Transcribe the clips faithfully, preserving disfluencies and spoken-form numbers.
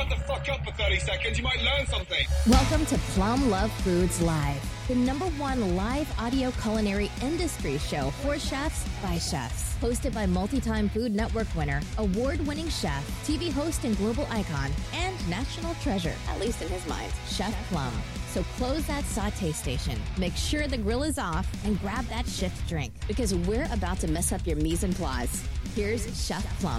shut the fuck up for thirty seconds. You might learn something. Welcome to Plum Love Foods Live, the number one live audio culinary industry show for chefs by chefs. Hosted by multi-time Food Network winner, award-winning chef, T V host and global icon, and national treasure, at least in his mind, Chef Plum. So close that saute station, make sure the grill is off, and grab that shift drink, because we're about to mess up your mise en place. Here's Chef Plum.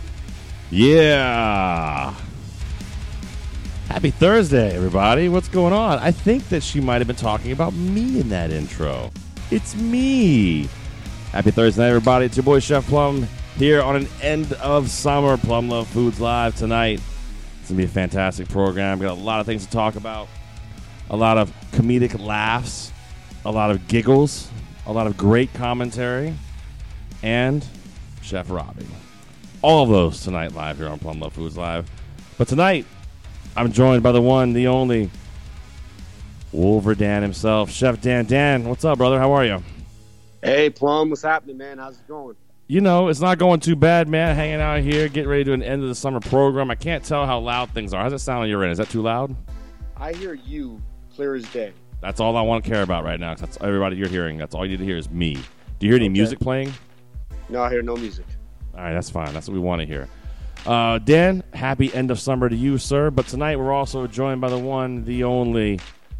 Yeah. Happy Thursday, everybody. What's going on? I think that she might have been talking about me in that intro. It's me. Happy Thursday night, everybody. It's your boy, Chef Plum, here on an end of summer Plum Love Foods Live tonight. It's going to be a fantastic program. Got a lot of things to talk about. A lot of comedic laughs. A lot of giggles. A lot of great commentary. And Chef Robbie. All of those tonight live here on Plum Love Foods Live. But tonight, I'm joined by the one, the only, Wolver Dan himself, Chef Dan. Dan, what's up, brother? How are you? Hey, Plum, what's happening, man? How's it going? You know, it's not going too bad, man. Hanging out here, getting ready to do an end of the summer program. I can't tell how loud things are. How's it sound on your end? Is that too loud? I hear you clear as day. That's all I want to care about right now. 'Cause that's everybody you're hearing. That's all you need to hear is me. Do you hear any Okay. music playing? No, I hear no music. All right, that's fine. That's what we want to hear. Uh, Dan, happy end of summer to you, sir. But tonight we're also joined by the one, the only,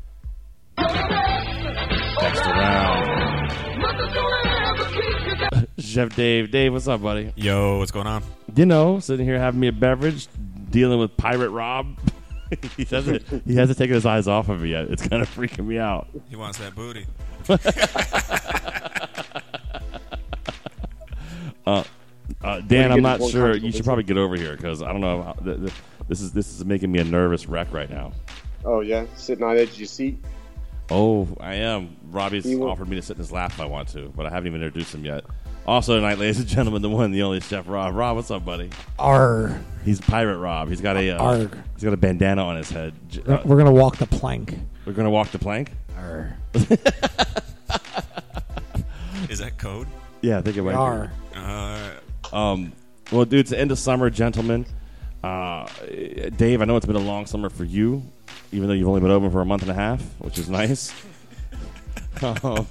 next around, Chef Dave. Dave, what's up, buddy? Yo, what's going on? You know, sitting here having me a beverage, dealing with Pirate Rob. he hasn't he hasn't taken his eyes off of me yet. It's kind of freaking me out. He wants that booty. uh, uh, Dan, I'm not more sure. comfortable, You should probably get over here because I don't know. How, th- th- this is this is making me a nervous wreck right now. Oh, yeah? Sitting on the edge of your seat? Oh, I am. Robbie's You will- offered me to sit in his lap if I want to, but I haven't even introduced him yet. Also tonight, ladies and gentlemen, the one, the only Chef Rob. Rob, what's up, buddy? Arr. He's Pirate Rob. He's got a uh, Arg. he's got a bandana on his head. J- We're, uh, we're gonna walk the plank. we're gonna walk the plank. Arr. Is that code? Yeah, I think it We might. are. Uh, Be. Um, well, dude, it's the end of summer, gentlemen. Uh, Dave, I know it's been a long summer for you, even though you've only been open for a month and a half, which is nice. um,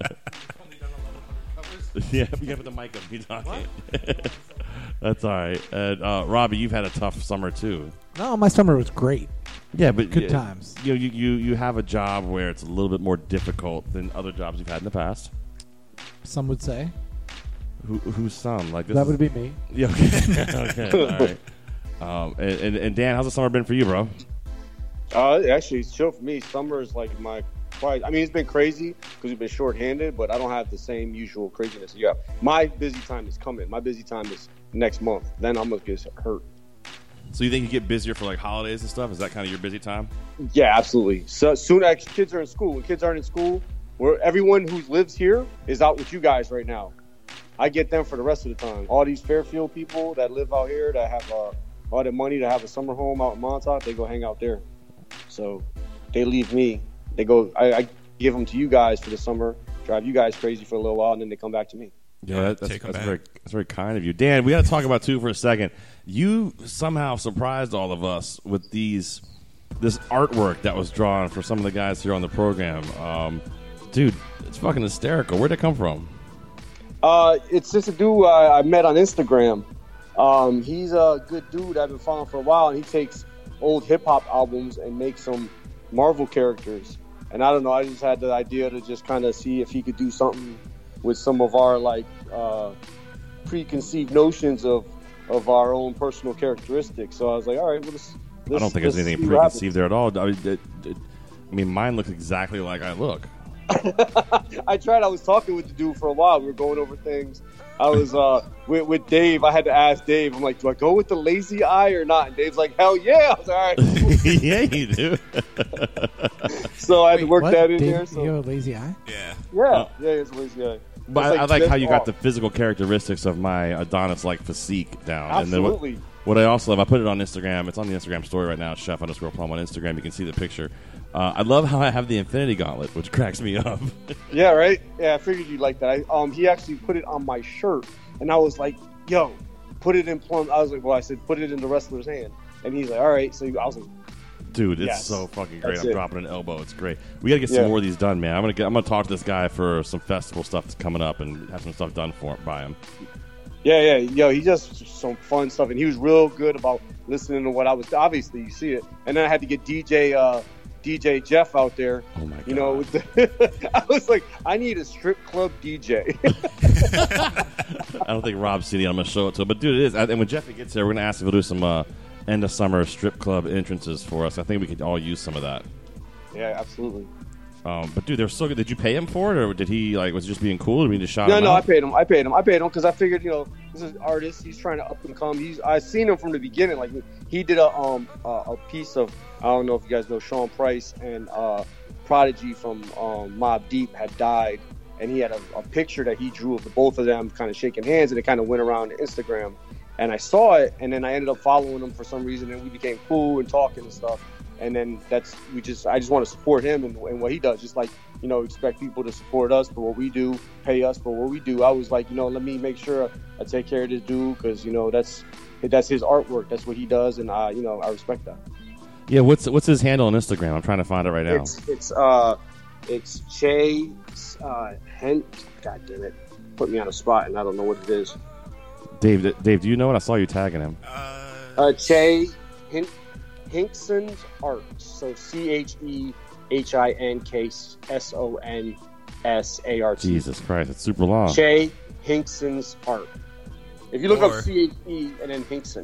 yeah, we got to put the mic up. Be talking. That's all right. And uh, Robbie, you've had a tough summer too. No, my summer was great. Yeah, but Good uh, times. You, know, you you you have a job where it's a little bit more difficult than other jobs you've had in the past. Some would say Who who's some like this? that is- would be me. Yeah. Okay. okay. All right. Um, and, and, and Dan, how's the summer been for you, bro? Uh, actually, it's chill for me. Summer is like my quiet. I mean, it's been crazy because we've been shorthanded, but I don't have the same usual craziness you have. My busy time is coming. My busy time is next month. Then I'm going to get hurt. So you think you get busier for like holidays and stuff? Is that kind of your busy time? Yeah, absolutely. So soon as kids are in school, when kids aren't in school, where everyone who lives here is out with you guys right now. I get them for the rest of the time. All these Fairfield people that live out here that have uh, all the money to have a summer home out in Montauk, they go hang out there. So they leave me. They go. I, I give them to you guys for the summer, drive you guys crazy for a little while, and then they come back to me. Yeah, that, that's, take 'em that's back. very that's very kind of you, Dan. We got to talk about too for a second. You somehow surprised all of us with these this artwork that was drawn for some of the guys here on the program. Um, dude, it's fucking hysterical. Where'd it come from? Uh, it's just a dude I, I met on Instagram. Um, he's a good dude I've been following for a while, and he takes old hip hop albums and makes some Marvel characters. And I don't know, I just had the idea to just kind of see if he could do something with some of our like uh, preconceived notions of of our own personal characteristics. So I was like, all right, well, let's. I don't think there's let's anything see what preconceived there at all. I mean, it, it, I mean, mine looks exactly like I look. happens. I tried. I was talking with the dude for a while. We were going over things. I was uh, with, with Dave. I had to ask Dave. I'm like, do I go with the lazy eye or not? And Dave's like, hell yeah. I was like, all right. Yeah, you do. So I had to Wait, work what? that in Dave, there. So. You have a lazy eye? yeah. Yeah, Uh, yeah, it's lazy eye. But It's I, I like how just you got off. the physical characteristics of my Adonis-like physique down. And then Absolutely. what, what I also love, I put it on Instagram. It's on the Instagram story right now. It's Chef underscore Plum on Instagram. You can see the picture. Uh, I love how I have the Infinity Gauntlet, which cracks me up. Yeah, right? Yeah, I figured you'd like that. I, um, he actually put it on my shirt, and I was like, yo, put it in Plum. I was like, well, I said, put it in the wrestler's hand. And he's like, all right. So I was like, Dude, it's Yes. so fucking great. That's I'm it. dropping an elbow. It's great. We gotta get some Yeah. more of these done, man. I'm gonna get, I'm gonna talk to this guy for some festival stuff that's coming up and have some stuff done for him by him. yeah, yeah, yo, he does some fun stuff, and he was real good about listening to what I was. Obviously, you see it. And then I had to get D J, uh, D J Jeff out there. Oh my god. You know, with the, I was like, I need a strip club D J. I don't think Rob's seen it. I'm gonna show it to him. But dude, it is. And when Jeffy gets there, we're gonna ask if he'll do some uh, end of summer strip club entrances for us. I think we could all use some of that. yeah, absolutely. Um, but dude, they're so good. Did you pay him for it, or did he like was he just being cool? Or we just shot No, him no, I out? paid him. I paid him. I paid him because I figured, you know, this is an artist. He's trying to up and come. He's I seen him from the beginning. Like he did a um a, a piece of I don't know if you guys know Sean Price and uh, Prodigy from um, Mobb Deep had died, and he had a, a picture that he drew of the both of them kind of shaking hands, and it kind of went around Instagram. And I saw it, and then I ended up following him for some reason, and we became cool and talking and stuff. And then that's we just I just want to support him and, and what he does, just like, you know, expect people to support us for what we do, pay us for what we do. I was like, you know, let me make sure I take care of this dude because, you know, that's that's his artwork, that's what he does, and I, you know, I respect that. Yeah, what's what's his handle on Instagram? I'm trying to find it right now. It's it's uh it's Che uh Hen. God damn it, put me on a spot and I don't know what it is. Dave, Dave, do you know it? I saw you tagging him. Uh, Uh, Che Hin- Hinkson's Art. So C H E H I N K S O N S A R T. Jesus Christ, it's super long. Che Hinkson's Art. If you look Or- up C H E and then Hinkson.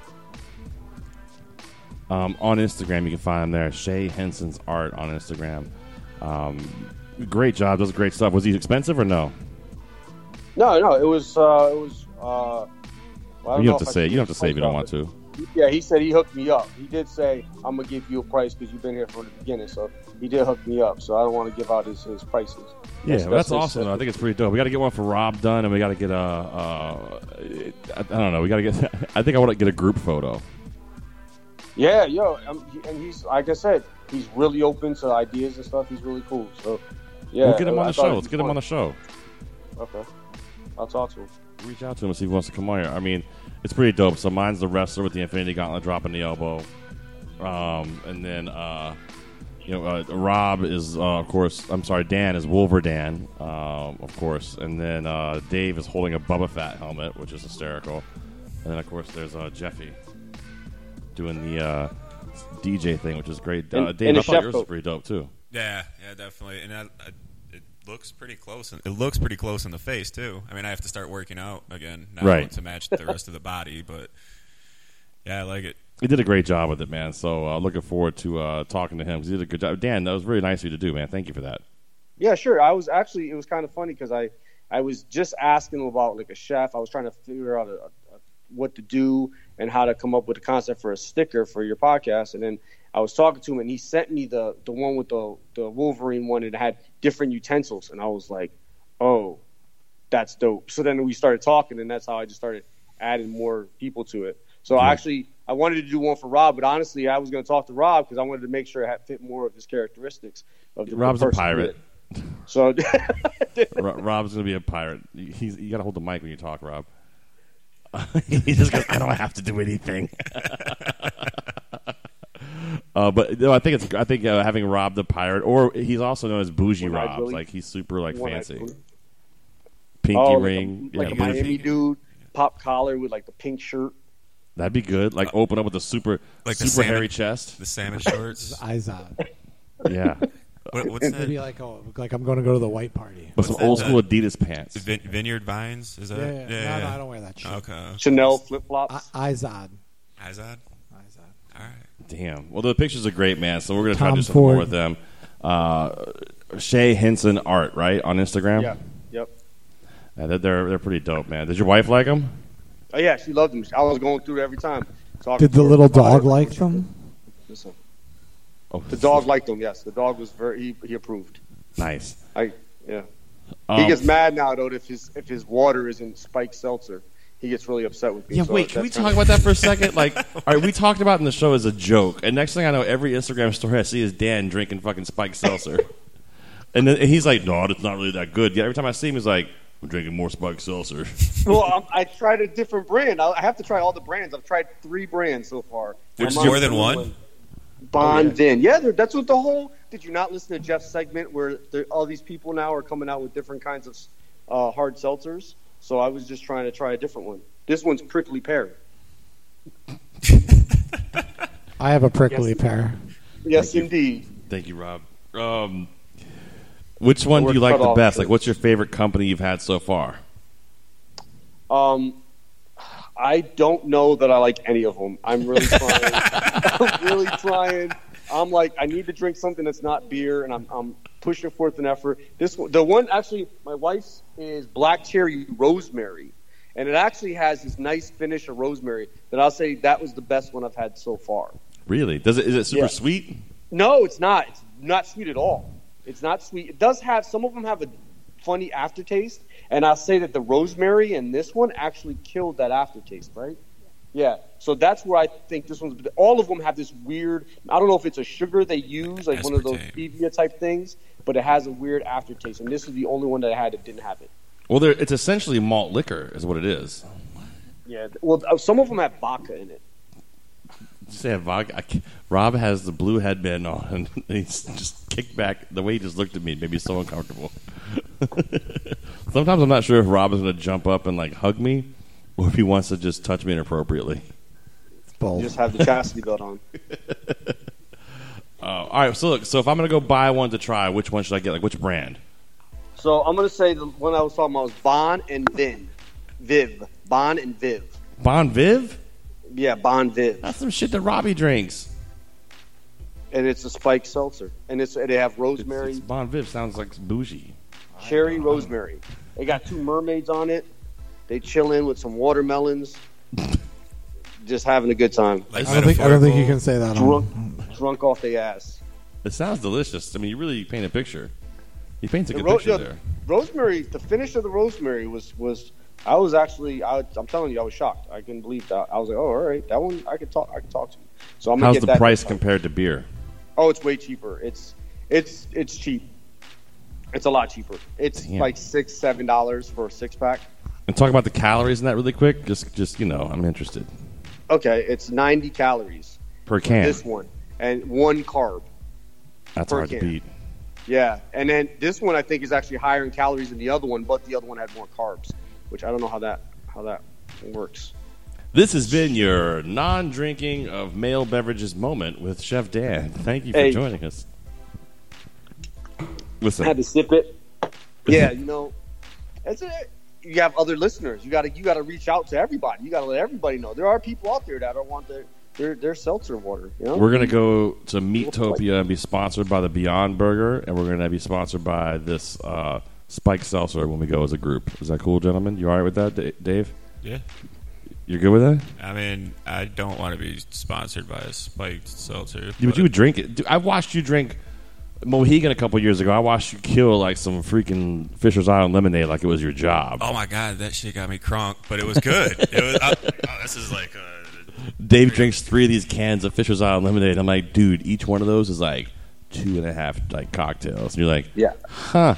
Um, on Instagram, you can find him there. Shay Henson's Art on Instagram. Um, great job, does great stuff. Was he expensive or no? No, no, it was uh, it was. Uh, well, I don't You know don't have if to I say. can You don't have to say if you don't want price to. off, but Yeah, he said he hooked me up. He did say I'm gonna give you a price because you've been here from the beginning. So he did hook me up. So I don't want to give out his, his prices. Yeah, well, that's his- awesome. Though. I think it's pretty dope. We got to get one for Rob done, and we got to get a. Uh, I, I don't know. We got to get. I think I want to get a group photo. Yeah, yo, um, he- and he's like I said, he's really open to ideas and stuff. He's really cool. So yeah, we'll get him on I the thought show. it'd Let's be get him fun. on the show. Okay, I'll talk to him. Reach out to him and see if he wants to come on here. I mean, it's pretty dope. So mine's the wrestler with the Infinity Gauntlet dropping the elbow, um, and then uh, you know uh, Rob is uh, of course. I'm sorry, Dan is Wolverdan, um, of course, and then uh, Dave is holding a Bubba Fett helmet, which is hysterical, and then of course there's uh, Jeffy doing the uh, D J thing, which is great. Uh, And- Dave, and I the thought chef yours was coat. pretty dope too. yeah, yeah, definitely. And I, I, it looks pretty close. In, it looks pretty close in the face too. I mean, I have to start working out again now Right. to match the rest of the body, but yeah, I like it. He did a great job with it, man. So uh, looking forward to uh, talking to him. 'Cause he did a good job. Dan, that was really nice of you to do, man. Thank you for that. Yeah, sure. I was actually it was kind of funny because I I was just asking him about like a chef. I was trying to figure out a, a, what to do and how to come up with a concept for a sticker for your podcast, and then I was talking to him, and he sent me the the one with the the Wolverine one, and it had different utensils, and I was like, oh, that's dope. So then we started talking, and that's how I just started adding more people to it. So I actually I wanted to do one for Rob, but honestly, I was going to talk to Rob because I wanted to make sure it had fit more of his characteristics. Of the Rob's a person he pirate. is. So Ro- Rob's gonna be a pirate. He's you gotta hold the mic when you talk, Rob. he just goes, I don't have to do anything. uh, but no, I think it's I think uh, having Rob the pirate, or he's also known as Bougie One-eyed Rob. Willie. Like he's super like One-eyed fancy. Willie. Pinky oh, ring, like a, like yeah, a bougie. Miami dude, pop collar with like the pink shirt. That'd be good. Like open up with a super Like the super salmon- hairy chest. The salmon shorts. Izod. Yeah, what, what's Maybe that? like oh, like I'm going to go to the white party. with What's some that, old school uh, Adidas pants. Vin- Vineyard Vines? Is that? Yeah, yeah. No, no, I don't wear that shit. Okay. Chanel flip flops. I- Izod. Izod? Izod. All right. Damn. Well, the pictures are great, man. So we're gonna try to Tom do some more Ford. with them. Uh, Shay Henson Art, right, on Instagram. yeah. Yep. Yeah, they're, they're they're pretty dope, man. Did your wife like them? Oh yeah, she loved them. I was going through it every time. talking Did the to her little about dog it. like them? Listen, Oh, the dog liked them. Yes, the dog was very. He, he approved. nice. I yeah. Um, he gets mad now though if his if his water isn't spiked seltzer. He gets really upset with me. Yeah, So wait. Can we that's talk kinda- about that for a second? Like, all right, we talked about it in the show as a joke, and next thing I know, every Instagram story I see is Dan drinking fucking spiked seltzer, and then and he's like, "No, it's not really that good." Yet every time I see him, he's like, I'm drinking more spiked seltzer. Well, I'm, I tried a different brand. I, I have to try all the brands. I've tried three brands so far. Which is I'm more on than the one? one. Bond Oh, Vin. Yeah, they're- that's what the whole. Did you not listen to Jeff's segment where there- all these people now are coming out with different kinds of uh, hard seltzers? So I was just trying to try a different one. This one's prickly pear. I have a prickly Yes. pear. Yes, indeed. Thank you, Rob. Um, which one do We're you like cut the off best? here. Like, what's your favorite company you've had so far? Um, I don't know that I like any of them. I'm really trying. I'm really trying. I'm like, I need to drink something that's not beer, and I'm, I'm pushing forth an effort. This one, the one actually, my wife's is Black Cherry Rosemary, and it actually has this nice finish of rosemary that I'll say that was the best one I've had so far. Really? Does it? Is it super Yeah. sweet? No, it's not. It's not sweet at all. It's not sweet. It does have, some of them have a funny aftertaste, and I'll say that the rosemary in this one actually killed that aftertaste, right? Yeah. So that's where I think this one's, all of them have this weird, I don't know if it's a sugar they use, like one of those Aspartame. stevia type things, but it has a weird aftertaste, and this is the only one that I had that didn't have it. Well, there, it's essentially malt liquor, is what it is. Yeah. Well, uh, some of them have vodka in it. Did you say a vodka? I can't- Rob has the blue headband on, and he's just kicked back. The way he just looked at me made me so uncomfortable. Sometimes I'm not sure if Rob is going to jump up and like hug me, or if he wants to just touch me inappropriately. It's both. You just have the chastity belt on. Uh, all right, so look, so if I'm going to go buy one to try, which one should I get? Like, which brand? So I'm going to say the one I was talking about was Bon and Vin. Viv. Bon and Viv. Bon Viv? Yeah, Bon Viv. That's some shit that Robbie drinks. And it's a spiked seltzer. And it's they have It's, rosemary, it's Bon Viv sounds like bougie. cherry, rosemary. They got two mermaids on it. They chill in with some watermelons. Just having a good time. Like I don't think I don't think you metaphorical- can say that. Drunk, On, drunk off the ass. It sounds delicious. I mean, you really paint a picture. He paints a The good ro- picture yo, there. rosemary, the finish of the rosemary was was. I was actually, I, I'm telling you, I was shocked. I couldn't believe that. I was like, oh, all right, that one I could talk. I could talk to. So I'm gonna How's get the that price next time. compared to beer? Oh, it's way cheaper. It's it's it's cheap. It's a lot cheaper. It's Damn. like six, seven dollars for a six pack. And talk about the calories in that really quick. Just, just you know, I'm interested. Okay, it's ninety calories. Per can. This one and one carb. That's per hard to can. beat. Yeah, and then this one I think is actually higher in calories than the other one, but the other one had more carbs, which I don't know how that how that works. This has been your non-drinking of male beverages moment with Chef Dan. Thank you for Hey. joining us. I Listen, had to sip it. Yeah, you know, it's a, you have other listeners. You got to you got to reach out to everybody. You got to let everybody know there are people out there that don't want their their, their seltzer water. You know, we're going to go to Meatopia and be sponsored by the Beyond Burger, and we're going to be sponsored by this uh, Spike Seltzer when we go as a group. Is that cool, gentlemen? You all right with that, Da- Dave? Yeah. You're good with that? I mean, I don't want to be sponsored by a spiked seltzer. Yeah, but you would drink it. Dude, I watched you drink Mohegan a couple years ago. I watched you kill like some freaking Fisher's Island lemonade like it was your job. Oh my god, that shit got me crunk, but it was good. it was. I, oh, this is like. A, Dave drinks three of these cans of Fisher's Island lemonade. I'm like, dude, each one of those is like two and a half like cocktails. And you're like, yeah, huh?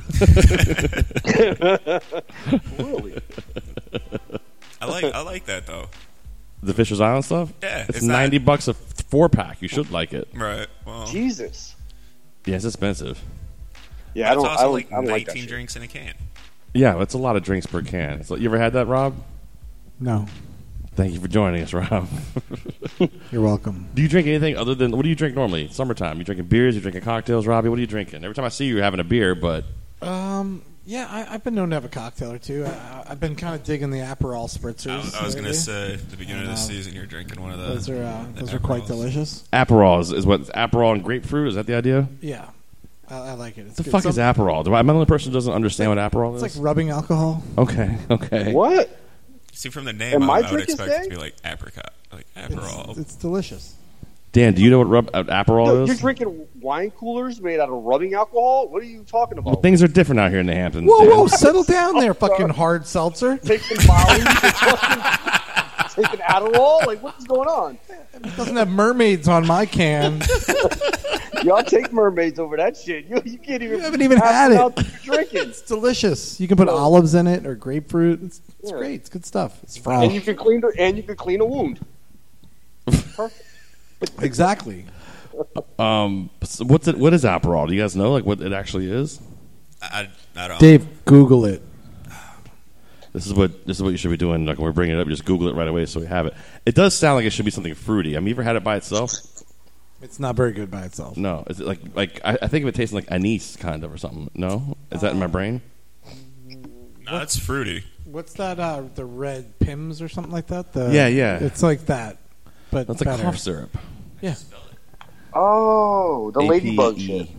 really. I like. I like that though. The Fisher's Island stuff? Yeah, It's it's not- ninety bucks a four pack. You should like it. Right. Well, Jesus. Yeah, it's expensive. Yeah, I it's don't. also I don't, like I don't like that nineteen shit. drinks in a can. Yeah, it's a lot of drinks per can. It's like, you ever had that, Rob? no, Thank you for joining us, Rob. you're welcome. Do you drink anything other than, what do you drink normally? Summertime. You drinking beers? You drinking cocktails, Robbie? What are you drinking? Every time I see you, you're having a beer, but Um, yeah, I, I've been known to have a cocktail or two. I, I've been kind of digging the Aperol spritzers. I, I was gonna lately. say at the beginning of the Um, season, you're drinking one of those. those are uh, the those are quite Aperols. delicious. Aperol is, is what, Aperol and grapefruit? Is that the idea? Yeah, I, I like it. It's What the good. fuck is Some- Aperol? Do I, am I the only person who doesn't understand what Aperol It's is? like rubbing alcohol. okay, okay. What? See, from the name, Am I, my I would drink is expect it to gay? be like apricot, like It's, Aperol. it's delicious. Dan, do you know what rub, uh, Aperol No, is? you're drinking wine coolers made out of rubbing alcohol? What are you talking about? Well, things are different out here in the Hamptons. Whoa, Dan. whoa, settle down there, fucking hard seltzer. Taking Molly? Taking Adderall? Like, what's going on? Doesn't have mermaids on my can. Y'all take mermaids over that shit. You, you can't even. You haven't even pass had it. out that you're drinking. It's delicious. You can put olives in it or grapefruit. It's, it's Yeah. great. It's good stuff. It's And fresh. you can clean the, and you can clean a wound. Perfect. Exactly. Um, so what's it? What is Aperol? Do you guys know like what it actually is? I, I don't. Dave, Google it. This is what this is what you should be doing. Like when we're bringing it up, just Google it right away so we have it. It does sound like it should be something fruity. Have you ever had it by itself? It's not very good by itself. No. Is it like like I, I think of it tasting like anise kind of or something. No, is that in my brain? No, it's fruity. What's that? Uh, the red Pims or something like that? The, Yeah, yeah. It's like that, but That's like better. cough syrup. Yeah. Oh, the ladybug shit.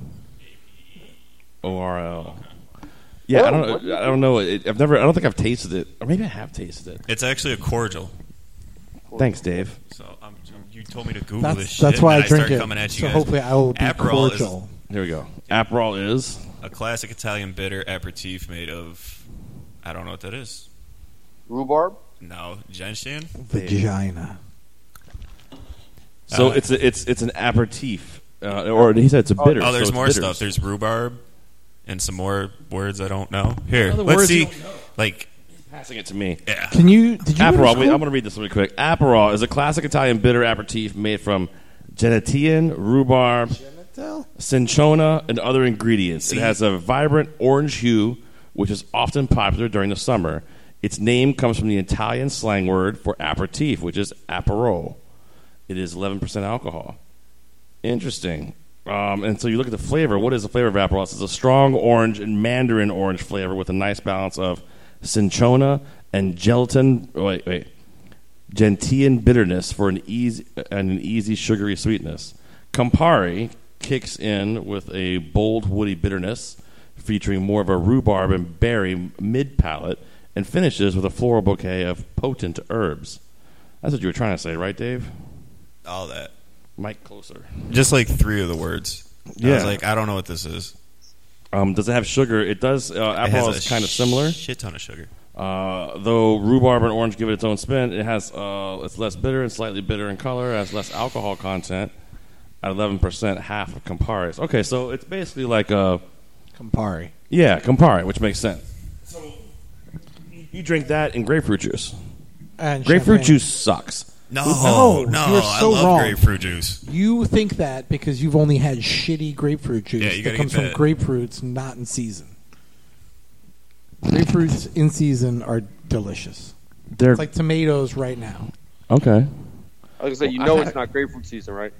O R L. Yeah, I don't. I don't know. It, I've never. I don't think I've tasted it, or maybe I have tasted it. It's actually a cordial. Thanks, Dave. So I'm, you told me to Google That's, this shit. that's why and I drink start it. Coming at you so guys. hopefully I will be Aperol is cordial. Here we go. Aperol is a classic Italian bitter aperitif made of. I don't know what that is. Rhubarb. No, gentian. Vagina. so Uh, it's a, it's it's an aperitif, uh, or he said it's a bitter. Oh, there's so it's more bitters. stuff. There's rhubarb and some more words I don't know. Here, Other let's words see. you don't know. Like, Passing it to me. yeah. Can you? Did you? go to Aperol. Wait, school? I'm going to read this really quick. Aperol is a classic Italian bitter aperitif made from gentian, rhubarb, cinchona, and other ingredients. See? It has a vibrant orange hue, which is often popular during the summer. Its name comes from the Italian slang word for aperitif, which is aperol. It is eleven percent alcohol. Interesting. Um, and so you look at the flavor. What is the flavor of Aperol? It's a strong orange and mandarin orange flavor with a nice balance of cinchona and gelatin. Wait, wait. Gentian bitterness for an easy and an easy sugary sweetness. Campari kicks in with a bold woody bitterness, featuring more of a rhubarb and berry mid palate, and finishes with a floral bouquet of potent herbs. That's what you were trying to say, right, Dave? All that. Mike, closer. Just like three of the words. I Yeah. was like, I don't know what this is. Um, does it have sugar? It does. Uh, It has Aperol a is kind of similar. Shit ton of sugar. Uh, though rhubarb and orange give it its own spin, it has uh, it's less bitter and slightly bitter in color. It has less alcohol content at eleven percent, half of Campari's. Okay, so it's basically like a Campari. yeah, Campari, which makes sense. So you drink that in grapefruit juice. And Grapefruit champagne. juice sucks. No, No, no, you're I so love wrong. grapefruit juice. You think that because you've only had shitty grapefruit juice Yeah, you that gotta comes get from that. grapefruits not in season. Grapefruits in season are delicious. They're It's like tomatoes right now. okay. I was gonna say, you Well, know I- it's not grapefruit season, right?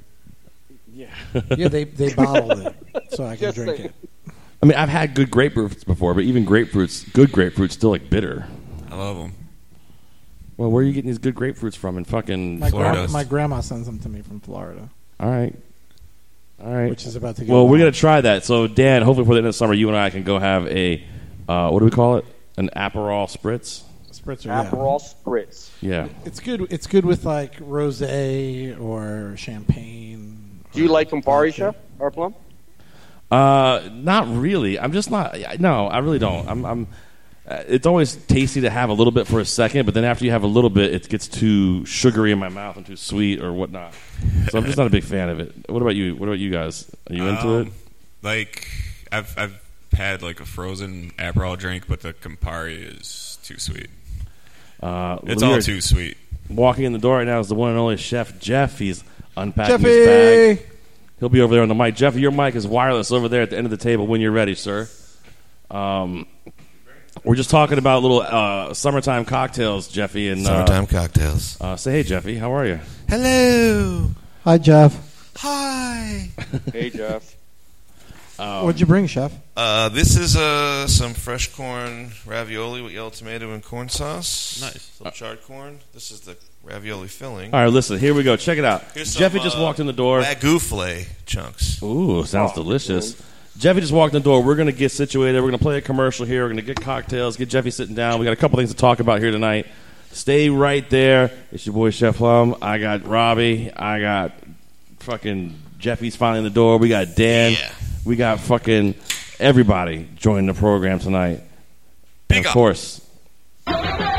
Yeah, they they bottled it so I can Just drink saying. it. I mean, I've had good grapefruits before, but even grapefruits, good grapefruits, still like bitter. I love them. Well, where are you getting these good grapefruits from? In fucking My, Florida. gra- my grandma sends them to me from Florida, All right, all right. which is about to get Well, we're wild. gonna try that. So, Dan, hopefully before the end of the summer, you and I can go have a uh, what do we call it? An Aperol spritz. Spritzer. Yeah. Aperol spritz. Yeah. It's good. It's good with like rosé or champagne. Do you or like Campari, vodka. Chef or Plum? Uh, not really. I'm just not. No, I really don't. I'm. I'm uh, it's always tasty to have a little bit for a second, but then after you have a little bit, it gets too sugary in my mouth and too sweet or whatnot. So I'm just not a big fan of it. What about you? What about you guys? Are you into Um, it? Like, I've I've had like a frozen Aperol drink, but the Campari is too sweet. Uh, It's we all are too sweet. Walking in the door right now is the one and only Chef Jeff. He's unpacking Jeffy. his bag. He'll be over there on the mic. Jeff, your mic is wireless over there at the end of the table when you're ready, sir. Um, we're just talking about little uh, summertime cocktails, Jeffy. And Summertime cocktails. Uh, uh, say hey, Jeffy. How are you? Hello. Hi, Jeff. Hi. Hey, Jeff. What'd you bring, Chef? Uh, this is uh, some fresh corn ravioli with yellow tomato and corn sauce. Nice. Some charred corn. This is the ravioli filling. All right, listen. Here we go. Check it out. Here's some, Jeffy just uh, walked in the door. Wagyu filet chunks. Ooh, sounds delicious. Jeffy just walked in the door. We're going to get situated. We're going to play a commercial here. We're going to get cocktails, get Jeffy sitting down. We got a couple things to talk about here tonight. Stay right there. It's your boy, Chef Plum. I got Robbie. I got fucking Jeffy's finally in the door. We got Dan. Yeah. We got fucking everybody joining the program tonight. And Big of up. course, I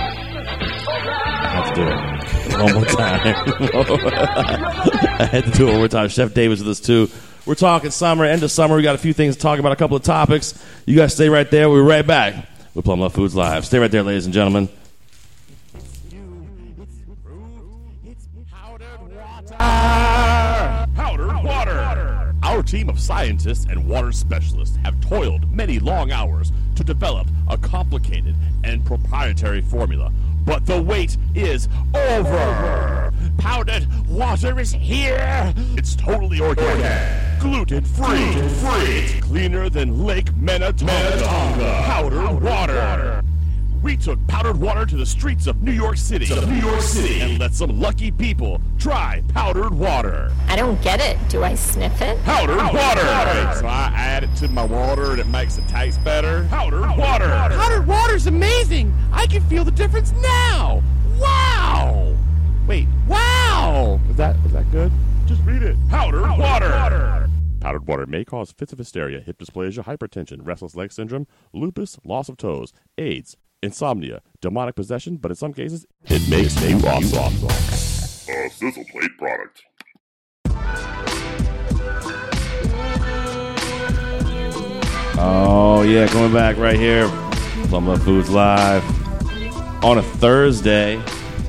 have to do it one more time. I had to do it one more time. Chef David's with us too. We're talking summer, end of summer. We got a few things to talk about, a couple of topics. You guys stay right there. We'll be right back with Plum Love Foods Live. Stay right there, ladies and gentlemen. Powdered water. Our team of scientists and water specialists have toiled many long hours to develop a complicated and proprietary formula. But the wait is over. Powdered water is here. It's totally organic, gluten-free. Gluten-free. It's cleaner than Lake Minnetonka. Powdered water. We took powdered water to the streets of New York City, New York City, and let some lucky people try powdered water. I don't get it. Do I sniff it? Powdered water. Right, so I add it to my water and it makes it taste better. Powdered water. Powdered water's amazing. I can feel the difference now. Wow. Wait, Wow. is that is that good? Just read it. Powdered, powdered water. water. Powdered water may cause fits of hysteria, hip dysplasia, hypertension, restless leg syndrome, lupus, loss of toes, AIDS, insomnia, demonic possession, but in some cases, it makes you awesome. A Sizzle Plate product. Oh, yeah, coming back right here. Plum Love Foods Live on a Thursday,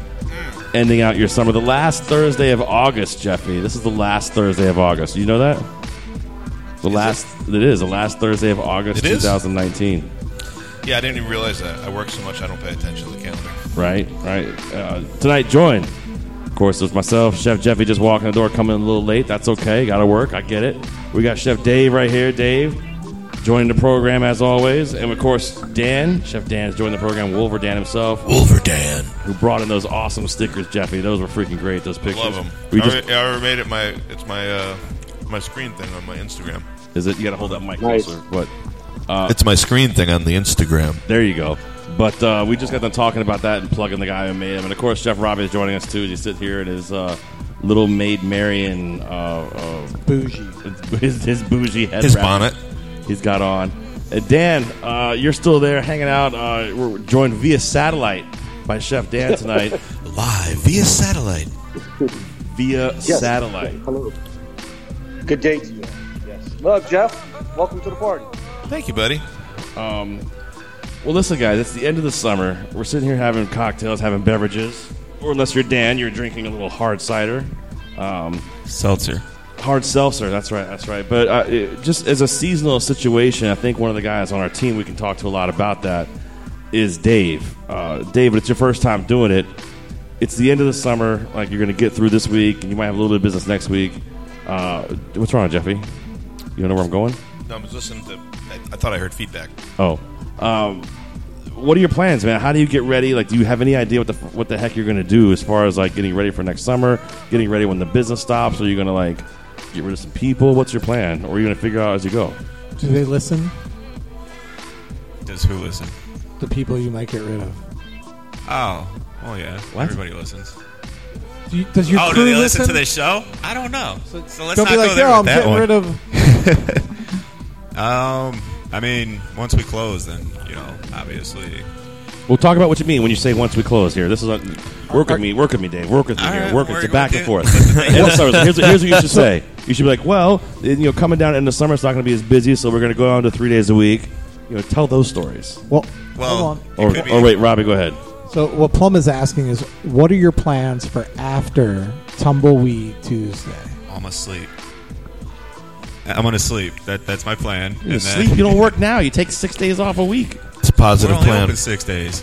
ending out your summer. The last Thursday of August, Jeffy. This is the last Thursday of August. You know that? The Is last, it? it is, the last Thursday of August, It is? twenty nineteen. Yeah, I didn't even realize that. I work so much I don't pay attention to the calendar. Right, right. Uh, tonight, joined, of course, there's myself, Chef Jeffy, just walking the door, coming in a little late. That's okay. Got to work. I get it. We got Chef Dave right here. Dave, joining the program as always. And, of course, Dan. Chef Dan is joining the program. Wolver Dan himself. Wolver Dan. Who brought in those awesome stickers, Jeffy. Those were freaking great, those pictures. Love them. We I, just, already, I already made it my, it's my, uh, my screen thing on my Instagram. Is it? You got to hold that mic Nice. closer. But, uh, It's my screen thing on the Instagram. there you go. But uh, we just got done talking about that and plugging the guy who made him. And, of course, Chef Robbie is joining us, too, as he sits here in his uh, little Maid Marian uh, uh, Bougie. his, his bougie head His wrap bonnet. he's got on. Uh, Dan, uh, you're still there hanging out. Uh, we're joined via satellite by Chef Dan tonight. Live via satellite. via Yes. satellite. Hello. Good day to you. Yes. Look, Jeff, welcome to the party. Thank you, buddy. Um, well, listen, guys, it's the end of the summer. We're sitting here having cocktails, having beverages. Or unless you're Dan, you're drinking a little hard cider. Um, Seltzer. Hard seltzer, that's right, that's right. But uh, it, just as a seasonal situation, I think one of the guys on our team we can talk to a lot about that is Dave. Uh, Dave, it's your first time doing it. It's the end of the summer. Like, you're going to get through this week, and you might have a little bit of business next week. Uh, what's wrong, Jeffy? You know where I'm going? No, I was listening to, I, I thought I heard feedback. Oh. Um, what are your plans, man? How do you get ready? Like, do you have any idea what the what the heck you're going to do as far as, like, getting ready for next summer, getting ready when the business stops? Are you going to, like, get rid of some people? What's your plan? Or are you going to figure out as you go? Do they listen? Does who listen? The people you might get rid of. Oh, oh yeah. What? Everybody listens. Do you, does your Oh, crew do they listen listen to this show? I don't know. So, let's Don't not be like, go there yo, I'm with that getting one. rid of. Um, I mean, once we close, then you know, obviously. We'll talk about what you mean when you say once we close here. This is a, work with me, work with me, Dave. Work with me All here. right, Work with work it back with and you. forth. And so, here's, here's what you should say. You should be like, well, you know, coming down in the summer, it's not going to be as busy, so we're going to go on to three days a week. You know, tell those stories. Well, Well, hold on. it Or, could be- or wait, Robbie, go ahead. So what Plum is asking is, what are your plans for after Tumbleweed Tuesday? I'm asleep. I'm gonna sleep. That that's my plan. You And sleep. then- You don't work now. You take six days off a week. It's a positive We're only plan. open six days.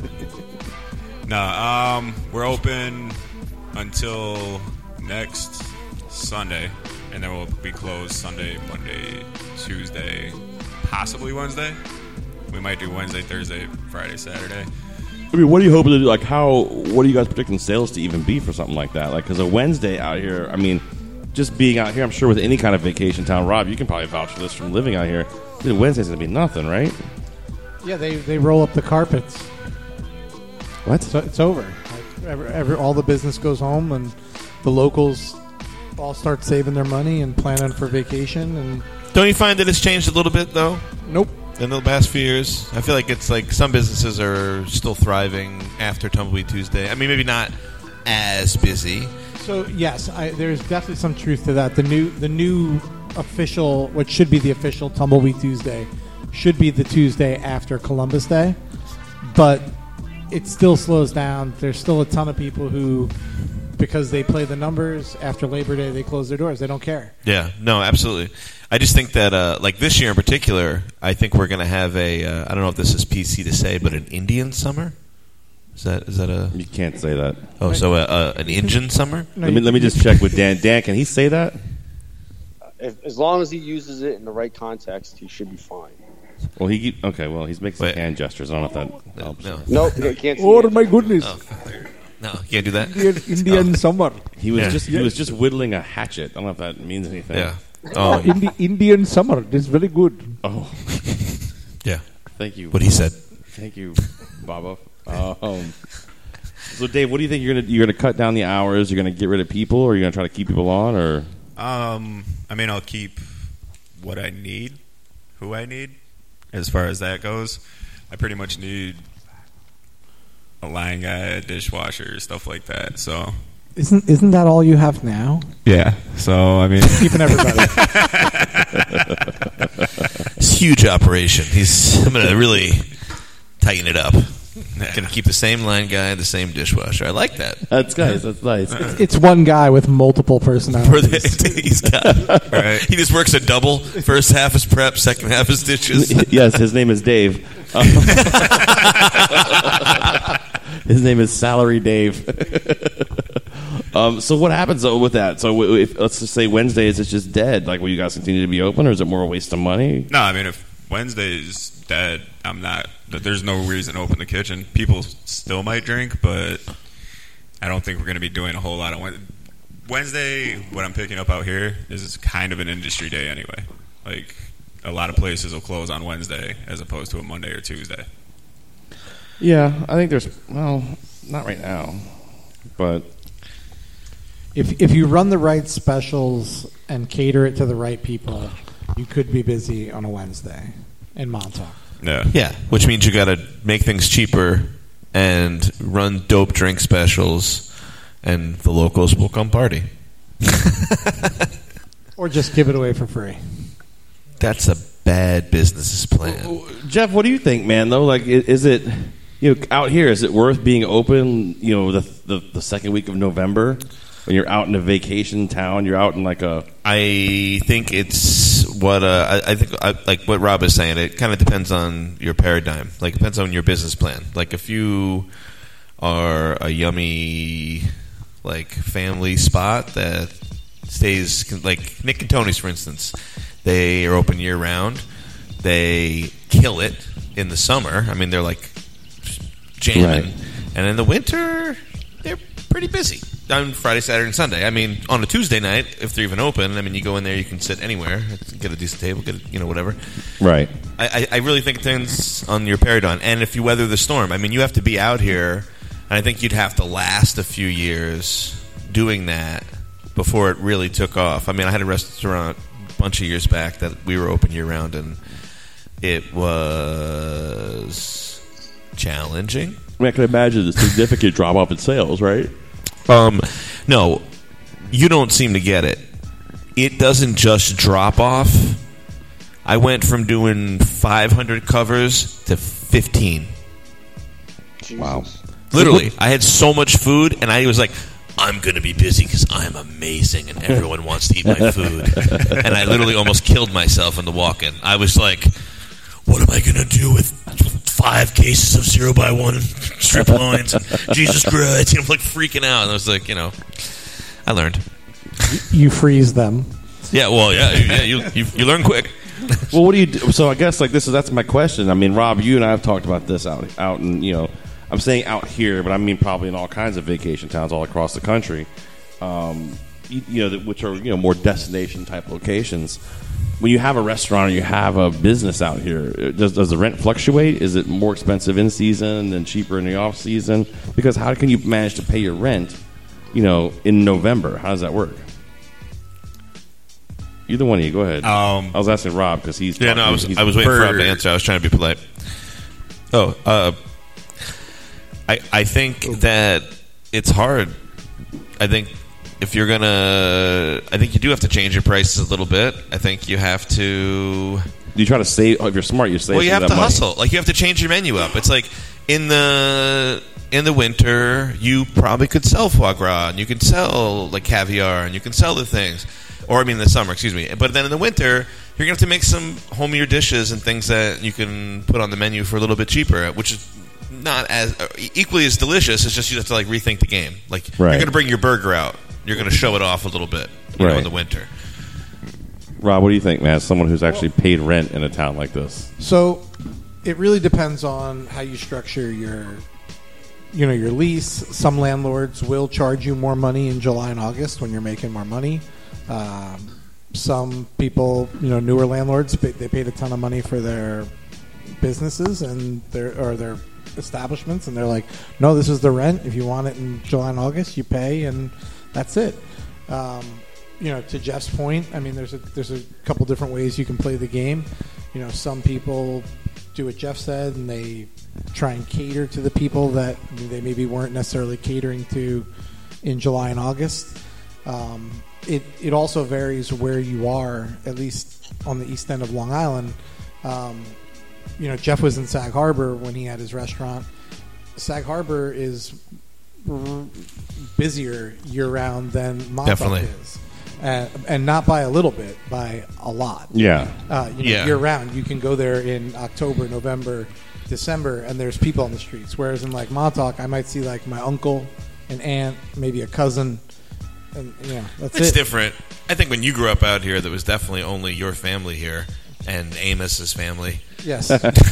no, um, we're open until next Sunday, and then we'll be closed Sunday, Monday, Tuesday, possibly Wednesday. We might do Wednesday, Thursday, Friday, Saturday. I mean, what are you hoping to do? Like, how? What are you guys predicting sales to even be for something like that? Like, because a Wednesday out here, I mean, just being out here, I'm sure with any kind of vacation town, Rob, you can probably vouch for this from living out here. Dude, Wednesday's gonna be nothing, right? Yeah, they, they roll up the carpets. What? So it's over. Like, every, every, all the business goes home, and the locals all start saving their money and planning for vacation. And Don't you find that it's changed a little bit, though? nope. In the past few years, I feel like it's like some businesses are still thriving after Tumbleweed Tuesday. I mean, maybe not as busy. So yes, I, there's definitely some truth to that. The new the new official, what should be the official Tumbleweed Tuesday, should be the Tuesday after Columbus Day, but it still slows down. There's still a ton of people who, because they play the numbers, after Labor Day they close their doors. They don't care. Yeah, no, absolutely. I just think that, uh, like this year in particular, I think we're going to have a, uh, I don't know if this is P C to say, but an Indian summer? Is that is that a... You can't say that. Oh, so uh, uh, an Indian summer? Let me, let me just check with Dan. Dan, can he say that? If, as long as he uses it in the right context, he should be fine. Well, he okay. Well, he's making some hand gestures. I don't know if that helps. No, no, I can't. See Oh it. my goodness! Oh, no, you can't do that. Indian, Indian Oh. summer. He was Yeah. just he was just whittling a hatchet. I don't know if that means anything. Yeah. Oh, Indi- Indian summer. This is very good. Oh, Yeah. thank you. What he said. Thank you, Baba. Um, so, Dave, what do you think you're gonna you're gonna cut down the hours? You're gonna get rid of people, or you're gonna try to keep people on, or Um, I mean, I'll keep what I need, who I need, as far as that goes. I pretty much need a line guy, a dishwasher, stuff like that. So Isn't isn't that all you have now? yeah. So I mean, Keeping everybody. It's a huge operation. He's I'm going to really tighten it up. Going to keep the same line guy, the same dishwasher. I like that. that's nice. That's nice. It's one guy with multiple For personalities. the, he's got, Right. He just works a double. First half is prep, second half is dishes. Yes, his name is Dave. Um, his name is Salary Dave. um, so what happens though with that? So if, let's just say Wednesdays is just dead. Like, will you guys continue to be open, or is it more a waste of money? no, I mean, if Wednesday's dead, I'm not. There's no reason to open the kitchen. People still might drink, but I don't think we're going to be doing a whole lot of Wednesday. Wednesday, what I'm picking up out here is kind of an industry day anyway. Like, a lot of places will close on Wednesday as opposed to a Monday or Tuesday. Yeah, I think there's well, not right now, but If if you run the right specials and cater it to the right people, you could be busy on a Wednesday in Montauk. Yeah. Yeah, which means you got to make things cheaper and run dope drink specials, and the locals will come party. Or just give it away for free. That's a bad business plan. Jeff, what do you think, man? Though, like, i- is it you know out here? Is it worth being open? You know, the the, the second week of November when you're out in a vacation town, you're out in like a. I think it's what uh, I, I think I, like what Rob is saying. It kind of depends on your paradigm. Like, it depends on your business plan. Like, if you are a yummy like family spot that stays like Nick and Tony's, for instance, they are open year round. They kill it in the summer. I mean, they're like jamming, Right. and in the winter they're pretty busy on Friday, Saturday, and Sunday. I mean, on a Tuesday night, if they're even open, I mean, you go in there, you can sit anywhere, get a decent table, get a, you know, whatever. Right. I, I, I really think it depends on your paradigm, and if you weather the storm. I mean, you have to be out here, and I think you'd have to last a few years doing that before it really took off. I mean, I had a restaurant a bunch of years back that we were open year round, and it was challenging. I mean, I can imagine a significant drop off in sales, right? Um, no, you don't seem to get it. It doesn't just drop off. I went from doing five hundred covers to fifteen. Jesus. Wow. Literally, I had so much food, and I was like, I'm going to be busy because I'm amazing, and everyone wants to eat my food. And I literally almost killed myself in the walk-in. I was like, what am I going to do with five cases of zero by one strip loins? Jesus Christ. I'm like freaking out. And I was like, you know, I learned. You freeze them. Yeah, well, yeah, yeah you, you, you learn quick. Well, what do you do? So I guess like this is that's my question. I mean, Rob, you and I have talked about this out out in you know, I'm saying out here, but I mean probably in all kinds of vacation towns all across the country. Um, you, you know, that- which are you know more destination type locations. When you have a restaurant or you have a business out here, does does the rent fluctuate? Is it more expensive in season and cheaper in the off season? Because how can you manage to pay your rent, you know, in November? How does that work? Either one of you, go ahead. Um, I was asking Rob because he's Yeah, no, I was he's- I was waiting for for- Rob to answer. I was trying to be polite. Oh, uh, I I think that it's hard. I think if you're gonna, I think you do have to change your prices a little bit. I think you have to. You try to save. Oh, if you're smart, you save. Well, you some have of to that money. hustle. Like you have to change your menu up. It's like in the in the winter, you probably could sell foie gras and you can sell like caviar and you can sell the things. Or I mean, in the summer, excuse me. But then in the winter, you're gonna have to make some homier dishes and things that you can put on the menu for a little bit cheaper, which is not as uh, equally as delicious. It's just you have to like rethink the game. Like Right. you're gonna bring your burger out. You're gonna show it off a little bit, you know, Right. in the winter. Rob, what do you think, man? As someone who's actually paid rent in a town like this. So it really depends on how you structure your, you know, your lease. Some landlords will charge you more money in July and August when you're making more money. Um, some people, you know, newer landlords, they they paid a ton of money for their businesses and their or their establishments, and they're like, no, this is the rent. If you want it in July and August, you pay, and that's it. Um, you know, to Jeff's point, I mean, there's a there's a couple different ways you can play the game. You know, some people do what Jeff said, and they try and cater to the people that they maybe weren't necessarily catering to in July and August. Um, it it also varies where you are, at least on the east end of Long Island. Um, you know, Jeff was in Sag Harbor when he had his restaurant. Sag Harbor is r- busier year-round than Montauk Definitely. is. Uh, and not by a little bit, by a lot. Yeah. Uh, you know, Yeah. year-round. You can go there in October, November, December, and there's people on the streets. Whereas in, like, Montauk, I might see, like, my uncle, an aunt, maybe a cousin, and, you know, that's It's it. different. I think when you grew up out here, there was definitely only your family here and Amos's family. Yes.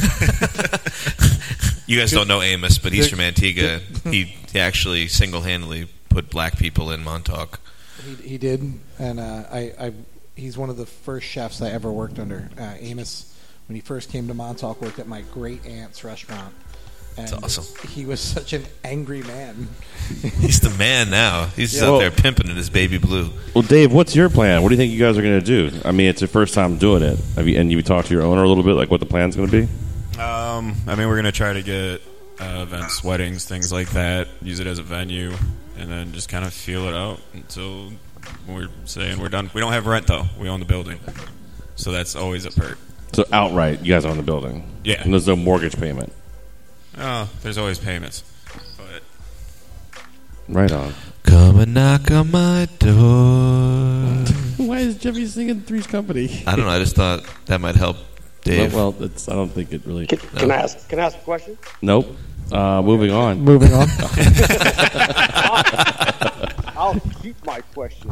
You guys don't know Amos, but he's Good- from Antigua. He, he actually single-handedly put black people in Montauk. He, he did, and uh, I, I, he's one of the first chefs I ever worked under. Uh, Amos, when he first came to Montauk, worked at my great aunt's restaurant. And That's awesome. He was such an angry man. He's the man now. He's Yeah. out Well- there pimping in his baby blue. Well, Dave, what's your plan? What do you think you guys are going to do? I mean, it's your first time doing it. Have you, and you talked to your owner a little bit, like what the plan's going to be? Um, I mean, we're going to try to get uh, events, weddings, things like that, use it as a venue, and then just kind of feel it out until we're saying we're done. We don't have rent, though. We own the building. So that's always a perk. So outright, you guys own the building. Yeah. And there's no mortgage payment. Oh, there's always payments. But Right on. Come and knock on my door. Why is Jeffy singing Three's Company? I don't know. I just thought that might help Dave. Well, well it's, I don't think it really. Can, can I ask? Can I ask a question? Nope. Uh, moving on. Moving on. I'll keep my question.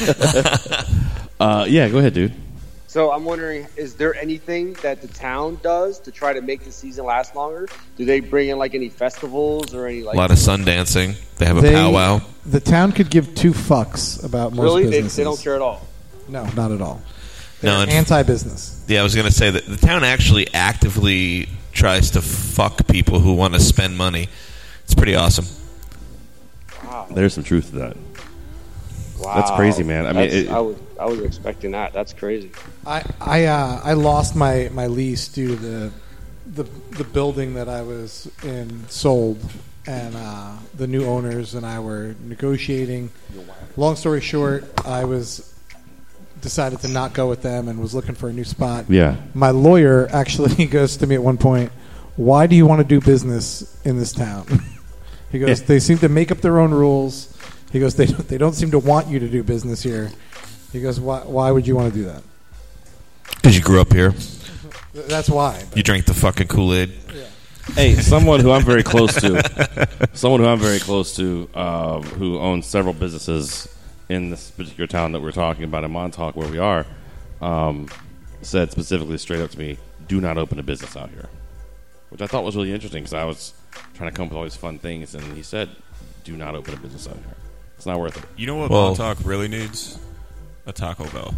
Uh, yeah, go ahead, dude. So I'm wondering, is there anything that the town does to try to make the season last longer? Do they bring in like any festivals or any like? a lot of sun dancing. They have a They- powwow. The town could give two fucks about most really? They, businesses. they don't care at all. No, not at all. No, They're and- anti-business. Yeah, I was going to say that the town actually actively tries to fuck people who want to spend money. It's pretty awesome. Wow. There's some truth to that. Wow. That's crazy, man. I mean, That's- it- I was I was expecting that. That's crazy. I I uh, I lost my, my lease due to the, the the building that I was in sold, and uh, the new owners and I were negotiating. Long story short, I was decided to not go with them and was looking for a new spot. Yeah. My lawyer actually goes to me at one point, "Why do you want to do business in this town?" He goes, Yeah. "They seem to make up their own rules." He goes, "They they don't seem to want you to do business here." He goes, "Why why would you want to do that?" Because you grew up here. That's why. You drank the fucking Kool-Aid. Hey, someone who I'm very close to, someone who I'm very close to, uh, who owns several businesses in this particular town that we're talking about in Montauk, where we are, um, said specifically straight up to me, "Do not open a business out here," which I thought was really interesting because I was trying to come up with all these fun things, and he said, "Do not open a business out here. It's not worth it." you know what Well- Montauk really needs? A Taco Bell.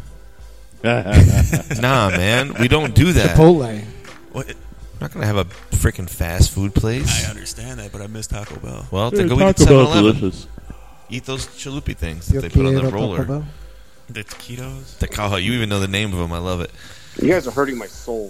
Nah, man. We don't do that. Chipotle. What? We're not going to have a freaking fast food place. I understand that, but I miss Taco Bell. Well, then go eat at seven eleven. Eat those chalupi things that Yo they put on the quiero Taco roller. Bell. The taquitos. The, oh, you even know the name of them. I love it. You guys are hurting my soul.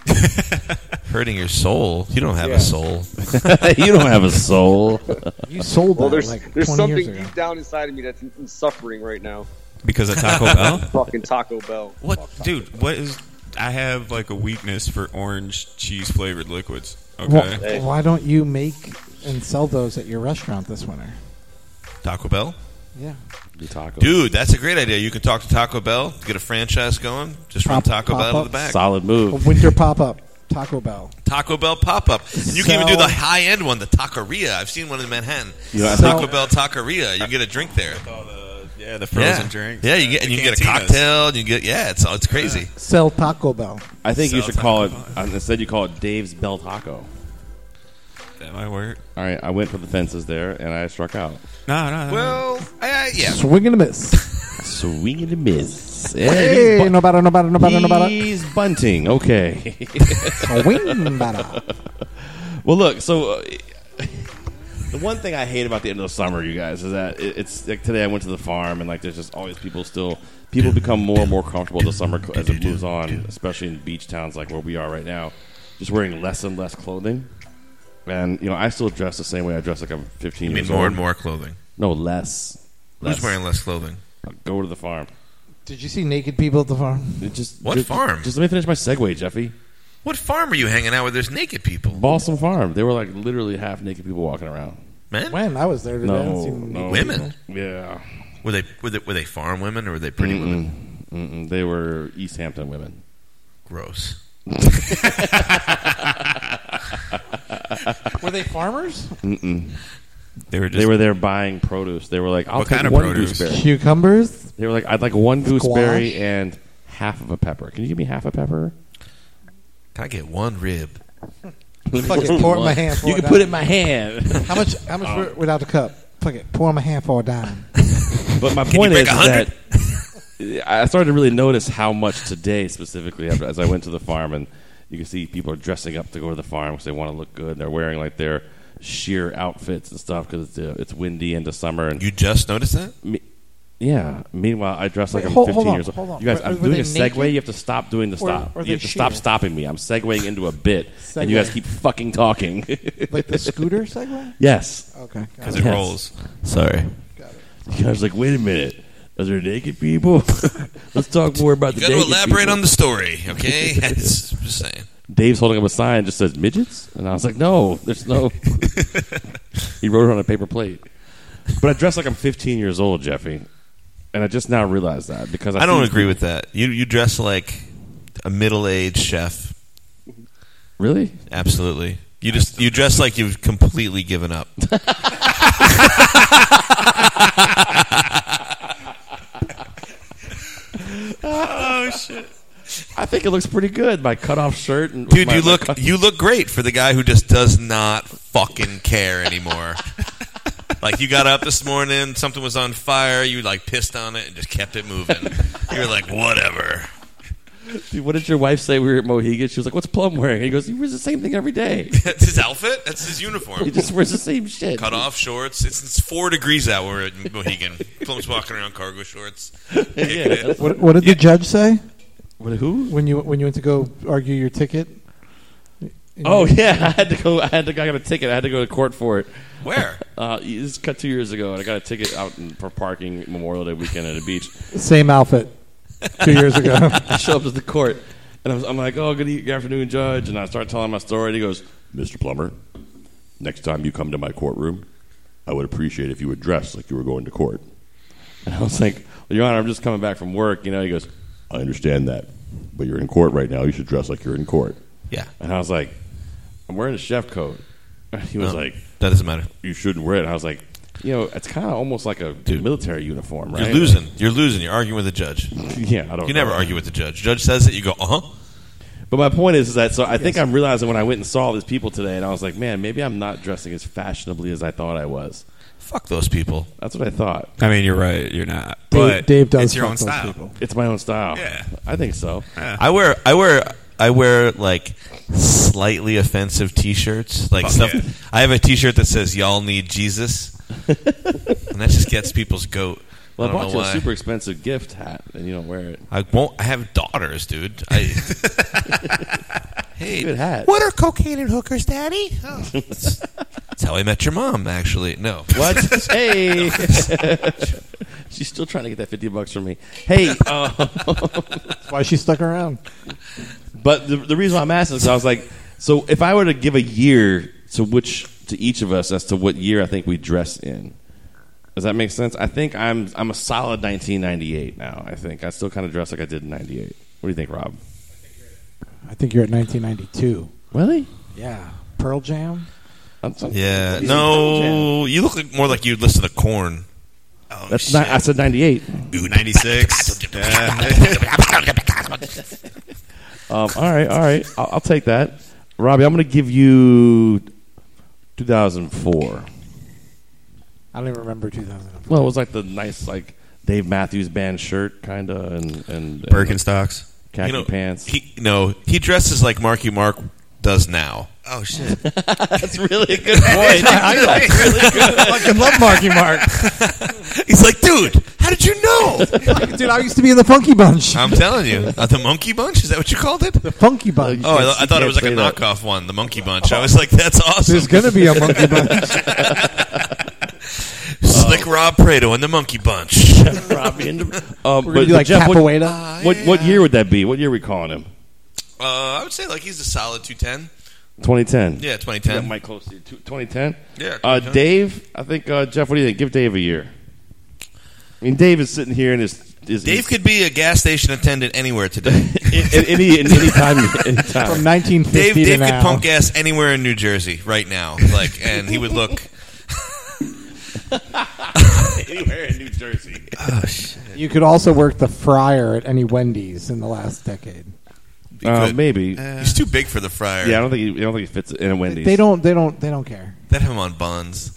Hurting your soul. You don't have Yeah. a soul. You don't have a soul. You sold that Well, there's like there's twenty years something ago. deep down inside of me that's in suffering right now. Because of Taco Bell? Fucking Taco Bell. What, dude? What is? I have like a weakness for orange cheese flavored liquids. Okay. Well, why don't you make and sell those at your restaurant this winter? Taco Bell? Yeah. The taco. Dude, that's a great idea. You can talk to Taco Bell, get a franchise going, just run Pop- Taco Bell out of the pop-ups. back. Solid A move. winter pop up, Taco Bell. Taco Bell pop-up. And you can even do Sell- the high-end one, the Taqueria. I've seen one in Manhattan. You know, I Taco think- Bell Taqueria. You get a drink there. All the, yeah, the frozen yeah. drinks. Yeah, you get and The you get a cantinas. cocktail. And you get yeah, it's it's crazy. Sell Taco Bell. I think you Sell should call it, Taco uh, instead you call it Dave's Bell Taco. That might work. All right, I went for the fences there, and I struck out. No, no, no. Well, I, yeah. Swing and a miss. Swing and a miss. Yeah, Hey, he's, bu- no matter, no matter, no matter, no matter. he's bunting. Okay. Swing matter. Well, look, so uh, the one thing I hate about the end of the summer, you guys, is that it, it's like today I went to the farm, and like there's just always people still. People become more and more comfortable in the summer cl- as it moves on, especially in beach towns like where we are right now, just wearing less and less clothing. And you know, I still dress the same way I dress like I'm fifteen You mean years more old. and more clothing? No, less. Who's Less. wearing less clothing? Go to the farm. Did you see naked people at the farm? It just What just, farm? Just let me finish my segue, Jeffy. What farm are you hanging out with? There's naked people. Balsam Farm. They were like literally half naked people walking around. Men? When I was there today, I didn't No, see no. naked Women? people. Yeah. Were they were they, were they farm women or were they pretty women? Mm-mm. Mm-mm. They were East Hampton women. Gross. Were they farmers? Mm-mm. They were just. They were there buying produce. They were like, "I'll What take kind of one produce? gooseberry." Cucumbers? They were like, "I'd like one gooseberry Squash? and half of a pepper. Can you give me half a pepper?" Can I get one rib? Fuck it, pour it in my hand. for You a can dime. put it in my hand. How much? How much for, without the cup? Fuck it, pour in my hand for a dime. But my Can point you is break a hundred? that I started to really notice how much today, specifically, after, as I went to the farm, and you can see people are dressing up to go to the farm because they want to look good. They're wearing like their sheer outfits and stuff because it's, uh, it's windy into summer. And You just noticed that? me, yeah. Meanwhile, I dress like Wait, I'm hold- fifteen hold on, years old. hold on. You guys, Were- I'm were doing a they segue. naked? You have to stop doing the Or- stop. or You they have to stop sheer? stopping me. I'm segueing into a bit, and you guys Segue. keep fucking talking. Like the scooter Segway? Yes. Okay. Because got it it. Yes. rolls. Sorry. You guys are like, wait a minute. Are there naked people? Let's talk more about You the got to naked elaborate people. on the story, okay? That's just saying. Dave's holding up a sign that just says midgets, and I was like, no, there's no. He wrote it on a paper plate. But I dress like I'm fifteen years old, Jeffy, and I just now realized that because I, I don't see- agree with that. You you dress like a middle-aged chef. Really? Absolutely. You just you dress like you've completely given up. Oh shit! I think it looks pretty good. My cutoff shirt and Dude, my- you my look cut- you look great for the guy who just does not fucking care anymore. Like you got up this morning, something was on fire, you like pissed on it and just kept it moving. You're like, whatever. Dude, what did your wife say? We were at Mohegan. She was like, "What's Plum wearing?" And he goes, "He wears the same thing every day. That's his outfit. That's his uniform. He just wears the same shit." Cut off shorts. It's, it's four degrees out. We're at Mohegan. Plum's walking around cargo shorts. Yeah. What, what did the judge say What, who? when you when you went to go argue your ticket? Oh yeah, I had to go. I had to. I got a ticket. I had to go to court for it. Where? Uh, this cut two years ago, and I got a ticket out in, for parking Memorial Day weekend at a beach. Same outfit two years ago. I show up to the court, and I was, I'm like, "Oh, good, e- good afternoon, Judge." And I start telling my story, and he goes, "Mister Plummer, next time you come to my courtroom, I would appreciate if you would dress like you were going to court." And I was like, "Well, Your Honor, I'm just coming back from work." You know, he goes, "I understand that, but you're in court right now. You should dress like you're in court." Yeah. And I was like, "I'm wearing a chef coat." He was No, like, that doesn't matter. "You shouldn't wear it." And I was like, "You know, it's kind of almost like a Dude. military uniform, right?" You're losing. You're losing. You're arguing with the judge. Yeah, I don't. You know. never argue with the judge. Judge says it. You go, uh huh. But my point is, is that so I think I'm realizing when I went and saw all these people today, and I was like, man, maybe I'm not dressing as fashionably as I thought I was. Fuck those people. That's what I thought. I mean, you're right. You're not. Dave, But Dave does it's your fuck own those style. people. It's my own style. Yeah. I think so. Yeah. I wear. I wear. I wear like slightly offensive T-shirts. Like Fuck stuff. yeah. I have a T-shirt that says "Y'all need Jesus," and that just gets people's goat. Well, I I, don't bought know you why. a super expensive gift hat, and you don't wear it. I won't. I have daughters, dude. I, Hey, good hat. What are cocaine and hookers, Daddy? Oh, that's, that's how I met your mom, actually. No. What? Hey. She's still trying to get that fifty bucks from me. Hey. Uh, That's why she stuck around. But the, the reason why I'm asking is I was like, so if I were to give a year to which to each of us as to what year I think we dress in, does that make sense? I think I'm I'm a solid nineteen ninety-eight now. I think I still kind of dress like I did in ninety-eight. What do you think, Rob? I think you're at nineteen ninety-two. Really? Yeah. Pearl Jam? Yeah. No, you look like, more like you'd listen to Korn. Oh, That's shit. not, I said ninety-eight. ninety-six. Yeah. um, all right, all right. I'll, I'll take that. Robbie, I'm going to give you two thousand four. I don't even remember two thousand four. Well, it was like the nice, like Dave Matthews Band shirt, kind of, and, and Birkenstocks. khaki You know, pants. He, no, he dresses like Marky Mark does now. Oh, shit. That's really a good point. I fucking love Marky Mark. He's like, dude, how did you know? Dude, I used to be in the Funky Bunch. I'm telling you. Uh, the Monkey Bunch? Is that what you called it? The Funky Bunch. Oh, I, I thought it was like a that. knockoff one, the Monkey Bunch. I was like, that's awesome. There's going to be a Monkey Bunch. Slick Rob Prado and the Monkey Bunch. Robbie and the, um, We're going to but- be like Jeff, what, Capoeira. what, what year would that be? What year are we calling him? Uh, I would say like he's a solid two ten. twenty ten. Yeah, twenty That ten. might close to you. twenty ten? Yeah. Uh, twenty ten. Dave, I think, uh, Jeff, what do you think? Give Dave a year. I mean, Dave is sitting here in his... his Dave his, could be a gas station attendant anywhere today. in, in, any, in any time. Any time. From nineteen fifty Dave, to Dave could now. pump gas anywhere in New Jersey right now, like, and he would look. Anywhere in New Jersey. Oh shit! You could also work the fryer at any Wendy's in the last decade. You Uh, could. maybe. He's too big for the fryer. Yeah, I don't think he, I don't think he fits in a Wendy's. They don't. They don't. They don't care. They'd have him on buns.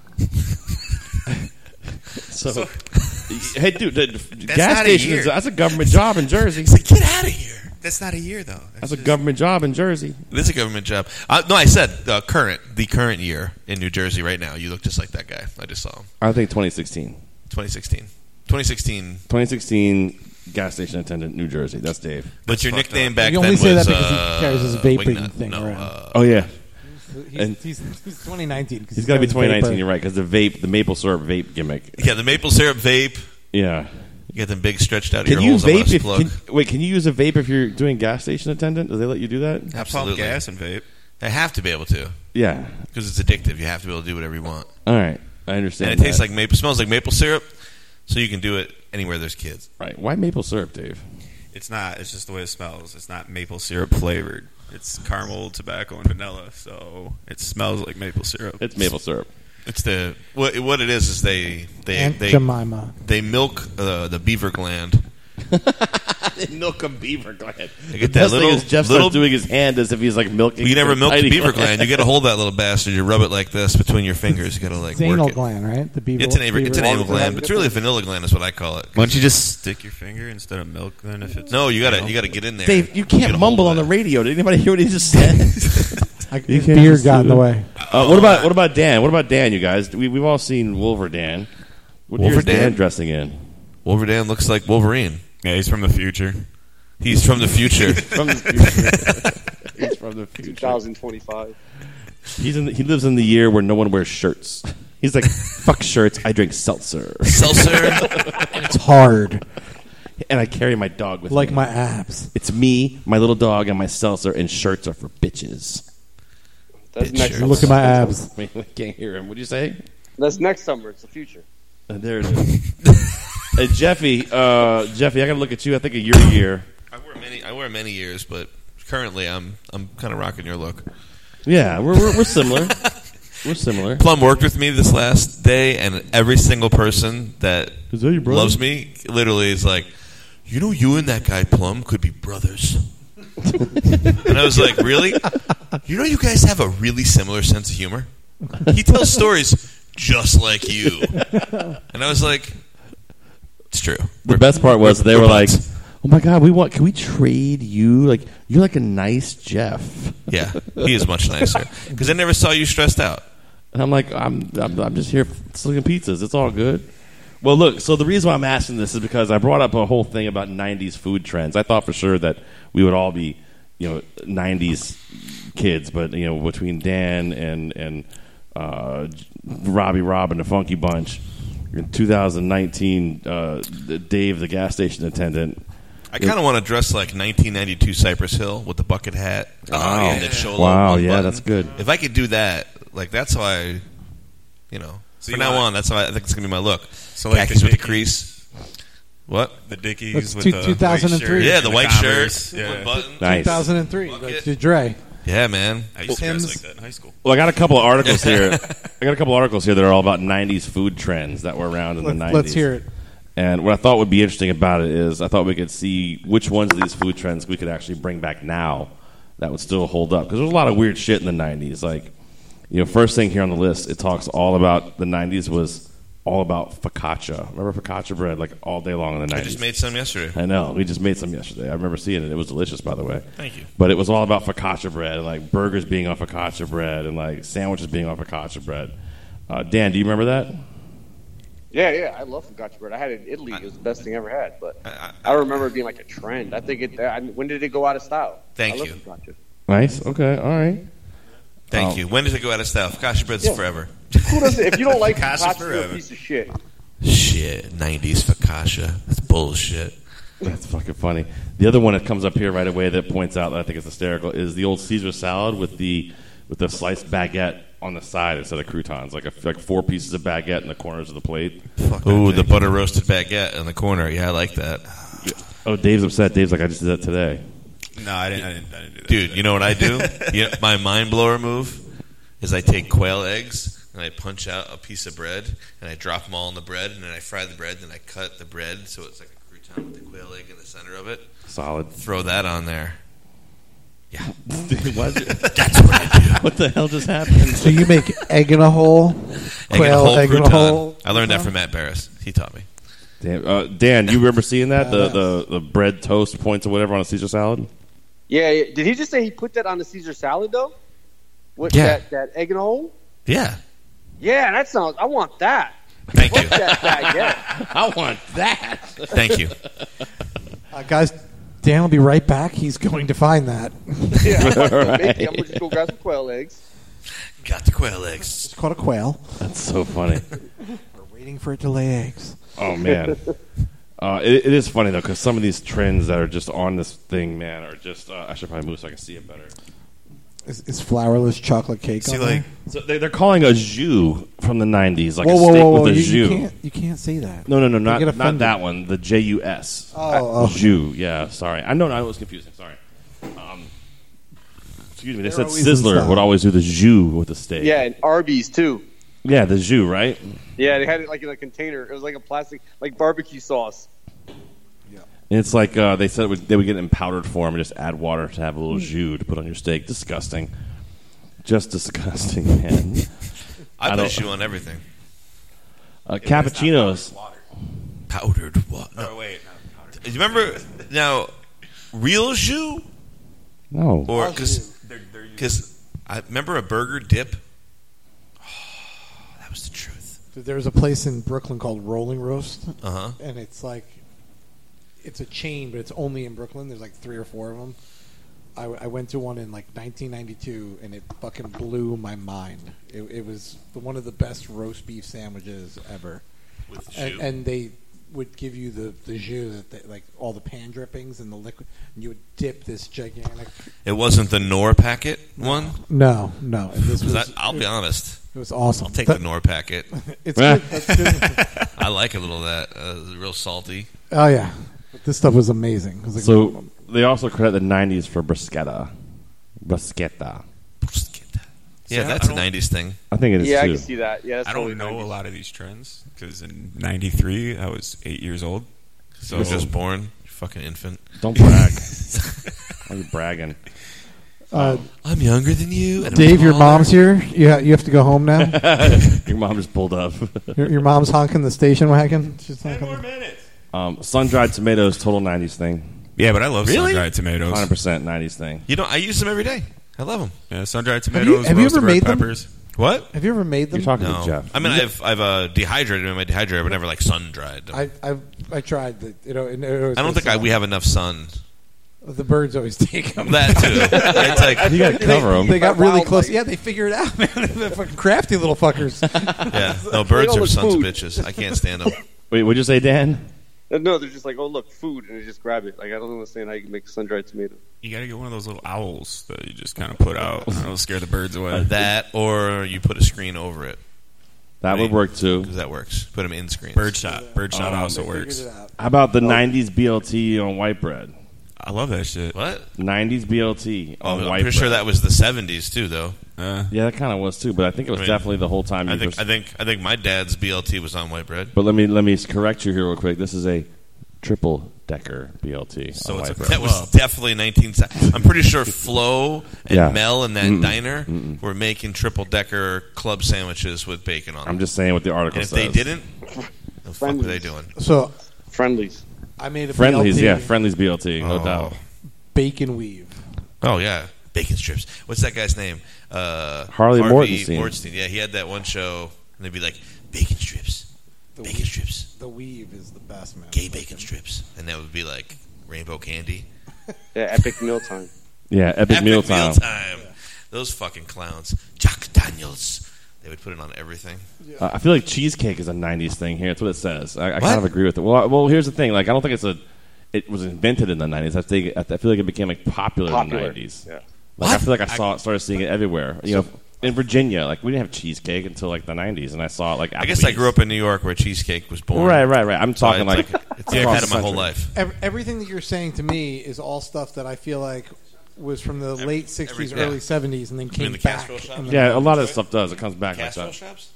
So, hey, dude, the, the That's gas not a station year. is that's a government job in Jersey. He's like, get out of here. That's not a year, though. That's, That's a just- government job in Jersey. It is a government job. Uh, no, I said uh, current, the current year in New Jersey right now. You look just like that guy. I just saw him. I think twenty sixteen. twenty sixteen. twenty sixteen. twenty sixteen gas station attendant, New Jersey. That's Dave. But your fucked nickname up. back You then only say was that because he uh, carries his vaping Wingnut. thing no, around. Uh, Oh yeah, He's, And- he's, he's twenty nineteen. he's got to be twenty nineteen. You're right, because the vape, the maple syrup vape gimmick. yeah, the maple syrup vape. Yeah. You get them big stretched out of Can your you holes. I want vape? to If, plug. can, wait, can you use a vape if you're doing gas station attendant? Do they let you do that? I Absolutely. pump gas and vape. I have to be able to Yeah. because it's addictive. You have to be able to do whatever you want. All right, I understand. And it tastes that. like maple. Smells like maple syrup, so you can do it anywhere there's kids. Right. Why maple syrup, Dave? It's not. It's just the way it smells. It's not maple syrup flavored. It's caramel, tobacco, and vanilla. So it smells like maple syrup. It's maple syrup. It's the what, what it is is they they Aunt they, Jemima. they milk uh, the beaver gland. Milk a beaver gland. They get The that best thing little is Jeff little. starts doing his hand as if he's like milking. You never the milk the tiny beaver gland. You got to hold that little bastard. You rub it like this between your fingers. You got to like It's anal work it. gland, right? The beaver. It's an, anal- it's an beaver- anal gland, but it's really a vanilla gland, is what I call it. Why don't you just stick your finger instead of milk? Then if it's No, you got to know? you got to get in there. Dave, you gotta can't hold mumble on that. the radio. Did anybody hear what he just said? I, You his can't beard just got do in the that. way. Uh, what about what about Dan? What about Dan? You guys, we, we've all seen Wolver Dan. What year is Wolver Dan? Dan dressing in? Wolverine looks like Wolverine. Yeah, he's from the future. He's from the future. From the future. He's from the future. twenty twenty-five. He's in the, he lives in the year where no one wears shirts. He's like, fuck shirts. I drink seltzer, Seltzer. It's hard, and I carry my dog with like me. my abs. It's me, my little dog, and my seltzer. And shirts are for bitches. That's Bitch next shirts. summer. Look at my abs. I mean, I can't hear him. What'd you say? That's next summer. It's the future. Uh, there it is. Hey, Jeffy, uh, Jeffy, I got to look at you. I think a year a year. I wear many. I wear many years, but currently I'm I'm kind of rocking your look. Yeah, we're we're, we're similar. We're similar. Plum worked with me this last day, and every single person that Is that your brother? loves me literally is like, you know, you and that guy Plum could be brothers. And I was like, really? You know, you guys have a really similar sense of humor. He tells stories just like you. And I was like, it's true. The best part was they we're were like, buds. "Oh my god, we want. Can we trade you? Like, you're like a nice Jeff." Yeah, he is much nicer because I never saw you stressed out. And I'm like, I'm, I'm, I'm just here slinging pizzas. It's all good. Well, look. So the reason why I'm asking this is because I brought up a whole thing about nineties food trends. I thought for sure that we would all be you know, nineties kids, but you know, between Dan and and uh, Robbie Rob and the Funky Bunch, in two thousand nineteen, uh, Dave, the gas station attendant. I kind of want to dress like nineteen ninety-two Cypress Hill with the bucket hat. Wow. And the cholo Wow, one yeah, button. that's good. If I could do that, like that's how I, you know, So from you now want- on, that's how I, I think it's gonna be my look. So like Khakis the with the Dickies- crease. What? The Dickies That's with two- the two thousand white three. shirt Yeah, the and white Converse. shirt, Yeah. one button. Nice. two thousand three. Like the Dre. Yeah, man. I used to dress Tim's- like that in high school. Well, I got a couple of articles here. I got a couple of articles here that are all about nineties food trends that were around in Let, the nineties. let's hear it. And what I thought would be interesting about it is I thought we could see which ones of these food trends we could actually bring back now that would still hold up. Because there's a lot of weird shit in the nineties. Like, you know, first thing here on the list, it talks all about the nineties was all about focaccia. Remember focaccia bread like all day long in the I nineties? just made some yesterday. I know. We just made some yesterday. I remember seeing it. It was delicious, by the way. Thank you. But it was all about focaccia bread, and like burgers being on focaccia bread, and like sandwiches being on focaccia bread. Uh, Dan, do you remember that? Yeah, yeah, I love focaccia bread. I had it in Italy. It was the best thing I ever had. But I remember it being like a trend. I think it. I, when did it go out of style? Thank I love you. focaccia. Nice. Okay. All right. Thank Oh. you. When does it go out of style? Focaccia bread's Yeah. forever. Who doesn't? If you don't like Focaccia focaccia, you're a forever. piece of shit. Shit, nineties focaccia. That's bullshit. That's fucking funny. The other one that comes up here right away that points out that I think is hysterical is the old Caesar salad with the with the sliced baguette on the side instead of croutons, like a, like four pieces of baguette in the corners of the plate. Ooh, the butter roasted baguette in the corner. Yeah, I like that. Oh, Dave's upset. Dave's like, I just did that today. No, I didn't. I didn't, I didn't do that. Dude, you know what I do? You know, my mind blower move is I take quail eggs and I punch out a piece of bread and I drop them all in the bread and then I fry the bread and I cut the bread so it's like a crouton with the quail egg in the center of it. Solid. Throw that on there. Yeah. Dude, why is it- That's what I do. What the hell just happened? So you make egg in a hole, Egg quail, in a whole egg in a crouton. hole. I learned that from Matt Barris. He taught me. Damn, uh, Dan, you remember seeing that the, the the bread toast points or whatever on a Caesar salad? Yeah, yeah. Did he just say he put that on the Caesar salad though? With Yeah. that, that egg in a hole? Yeah. Yeah, that sounds. I want that. Thank you. Fuck that baguette. I want that. Thank you. Uh, guys, Dan will be right back. He's going to find that. Yeah, I'm about to Right. make it. I'm gonna just go grab some quail eggs. Got the quail eggs. It's called a quail. That's so funny. We're waiting for it to lay eggs. Oh man, uh, it, it is funny though because some of these trends that are just on this thing, man, are just. Uh, I should probably move so I can see it better. Is, is flourless chocolate cake See, on like, there? So they, they're calling a jus from the nineties, like Whoa, a whoa, steak whoa, whoa! with a You, jus. you can't, you can't say that. No, no, no, They not get not offended. that one. The J U S. Oh, oh. Jus. Yeah, sorry. I know. I know it was confusing. Sorry. Um, excuse me. They They're said always in Sizzler style. would always do the jus with the steak. Yeah, and Arby's too. Yeah, the jus, right? Yeah, they had it like in a container. It was like a plastic, like barbecue sauce. And it's like uh, they said it would, they would get it in powdered form and just add water to have a little jus to put on your steak. Disgusting. Just disgusting, man. I, I put a don't- shoe on everything. Uh, cappuccinos. Powdered water. No. Oh, wait. No, powder. You remember now, real jus No. or because They're, they're because I remember a burger dip. Oh, that was the truth. There's a place in Brooklyn called Rolling Roast, Uh huh. and it's like it's a chain, but it's only in Brooklyn. There's like three or four of them. I, I went to one in like nineteen ninety-two, and it fucking blew my mind. It, it was one of the best roast beef sandwiches ever. With jus. And, and they would give you the the jus, that they, like all the pan drippings and the liquid, and you would dip this gigantic. It wasn't the Knorr packet one. No, no. And this was, That, I'll be honest. it was awesome. I'll take That- the Knorr packet. It's good. That's good. I like a little of that. Uh, real salty. Oh yeah, this stuff was amazing. It was like, So they also credit the nineties for bruschetta. Bruschetta. Yeah, I that's a don't- nineties thing. I think it is Yeah, I too. can see that. Yeah, that's I totally don't know nineties. a lot of these trends because in ninety-three I was eight years old. So I was just born. You fucking infant. Don't brag. Why are you bragging? uh, I'm younger than you. And I'm Dave, your taller. mom's here. You ha- you have to go home now. Your mom just pulled up. your, your mom's honking the station wagon. She's Ten honking. more minutes. um, sun-dried tomatoes, total nineties thing. Yeah, but I love Really? sun-dried tomatoes. one hundred percent nineties thing. You know, I use them every day. I love them. Yeah, sun-dried you- tomatoes, have you roasted ever red made them? peppers. What? Have you ever made them? You're talking No. to Jeff. I mean, I've I've uh, dehydrated them in my dehydrator, but never like sun dried them. I, I I I tried the you know. And it was don't think I, it's, we have enough sun. The birds always take them. That too. It's like you got to cover them. They got really close. Yeah, they figured it out, man. They're fucking crafty little fuckers. Yeah, no, birds are sons of bitches. I can't stand them. Wait, what'd you say, Dan? No, they're just like, oh look, food, and they just grab it. Like I don't understand how you can make sun-dried tomato. You gotta get one of those little owls that you just kind of put out. That'll scare the birds away. That, or you put a screen over it. That right? would work too. Because that works. Put them in screens. Birdshot. Birdshot Um, also works. How about the nineties B L T on white bread? I love that shit. What? nineties B L T Oh, on I'm white pretty sure bread. that was the seventies too, though. Uh, Yeah, that kind of was too, but I think it was I mean, definitely the whole time. I you think just- I think I think my dad's B L T was on white bread. But let me let me correct you here real quick. This is a triple decker B L T. So on it's white a bread. That was definitely nineteen. I'm pretty sure Flo and Yeah. Mel in that Mm-mm. diner Mm-mm. were making triple decker club sandwiches with bacon on them. I'm just saying what the article And if says. they didn't, the fuck were they doing? So Friendlies. I made a Friendlies, B L T, yeah, Friendlies B L T, no Oh. doubt. bacon weave. Oh yeah, bacon strips. What's that guy's name? Uh, Harley Harvey Mortenstein. Mortenstein. Yeah, he had that one show, and they'd be like, bacon strips, The bacon weave, strips, The weave is the best, man. gay bacon strips, and that would be like rainbow candy. Yeah, epic mealtime. Yeah, epic, Epic mealtime. mealtime. Those fucking clowns. Jack Daniels. They would put it on everything. Uh, I feel like cheesecake is a nineties thing here. That's what it says. I, I What? kind of agree with it. Well, I- well, here's the thing. Like, I don't think it's a. It was invented in the nineties. I think I feel like it became like popular, in Popular. the nineties. Yeah. Like, I What? feel like I saw it, started seeing it everywhere. You know, in Virginia, like we didn't have cheesecake until like the nineties, and I saw it like. I guess I grew up in New York where cheesecake was born. Right, right, right. I'm So talking it's like it's across I've had the it my whole country. life. Ev- Everything that you're saying to me is all stuff that I feel like was from the late sixties, every- yeah. early seventies, and then mean came the back. casserole shop? in the Yeah, a lot of nineties. stuff does. It comes back like Casserole that. shops?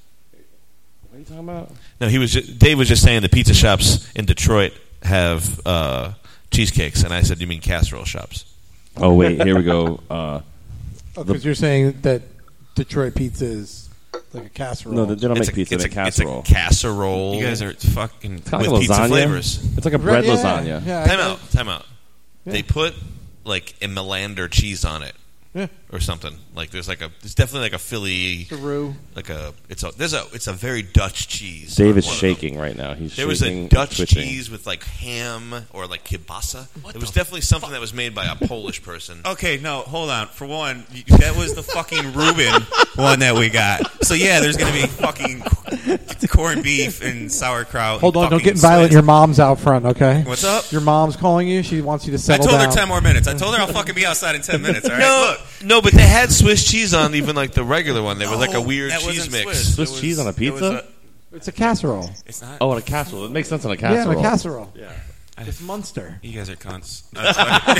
What are you talking about? No, he was. Just, Dave was just saying the pizza shops in Detroit have uh, cheesecakes, and I said, "You mean casserole shops?" Oh wait, here we go. Uh, Because you're saying that Detroit pizza is like a casserole. no, they don't It's make a, pizza. it's They a, make casserole. It's a casserole. you guys are fucking. It's kind with of like pizza lasagna. flavors. It's like a bread yeah, lasagna. Yeah, Time I- out. Time out. They put like a Melander cheese on it. Yeah. Or something like there's like a there's definitely like a Philly The roux. like a it's a there's a it's a very Dutch cheese. Dave is One of them. shaking right now. He's There was shaking a and Dutch twitching. cheese with like ham or like kielbasa. It was definitely something that was made by a Polish person. Okay, no, hold on. For one, y- that was the fucking Reuben one that we got. So yeah, there's gonna be fucking corned beef and sauerkraut. Hold and on, don't fucking get violent. Swiss. Your mom's out front, okay? What's up? Your mom's calling you. She wants you to I settle told down. her ten more minutes. I told her I'll fucking be outside in ten minutes. All right, No, look. no, but they had Swiss cheese on even like the regular one. They were like a No, weird that cheese wasn't mix. Swiss. Swiss It was- cheese on a it was pizza? It's a casserole. It's not. Oh, and a casserole. It makes sense on a casserole. Yeah, in a casserole. Yeah. It's Munster. You guys are cunts. That's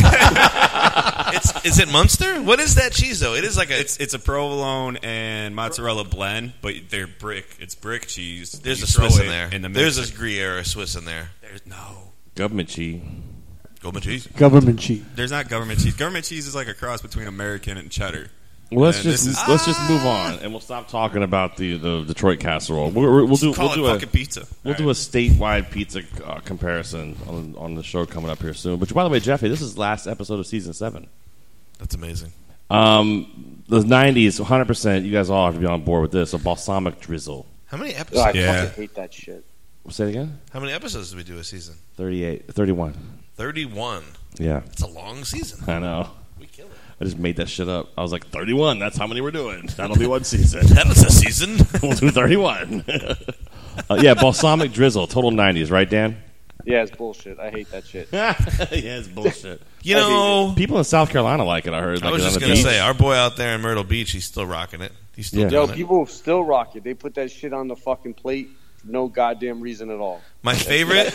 fine. It's is it Munster? What is that cheese though? It is like a It's it's a provolone and mozzarella blend, but they're brick. It's brick cheese. there's You a throw Swiss in it there. In the there's mixer. a Gruyere Swiss in there. There's no. Government cheese. Gouda cheese. Government cheese. There's not government cheese. Government cheese is like a cross between American and cheddar. Well, let's And just this is- let's just move on, and we'll stop talking about the, the Detroit casserole. We're, we're, we'll do Call we'll it do a fucking pizza. we'll All do a statewide pizza uh, comparison on on the show coming up here soon. But by the way, Jeffy, this is the last episode of season seven. That's amazing. Um, the nineties, one hundred percent. You guys all have to be on board with this. A balsamic drizzle. How many Oh, I episodes? Yeah. fucking hate that shit. Say it again. How many episodes did we do a season? thirty-eight, thirty-one. Thirty-one. Yeah, It's a long season. I know. We kill it. I just made that shit up. I was like, thirty-one. That's how many we're doing. That'll be one season. That was a season. We'll do thirty-one. uh, yeah, balsamic drizzle. Total nineties, right, Dan? Yeah, it's bullshit. I hate that shit. Yeah, it's bullshit. You know, People in South Carolina like it, I heard. I Like was it on just the gonna beach. say, our boy out there in Myrtle Beach, he's still rocking it. He's still Yeah. Yo, doing it. people still rock it. They put that shit on the fucking plate for no goddamn reason at all. My favorite?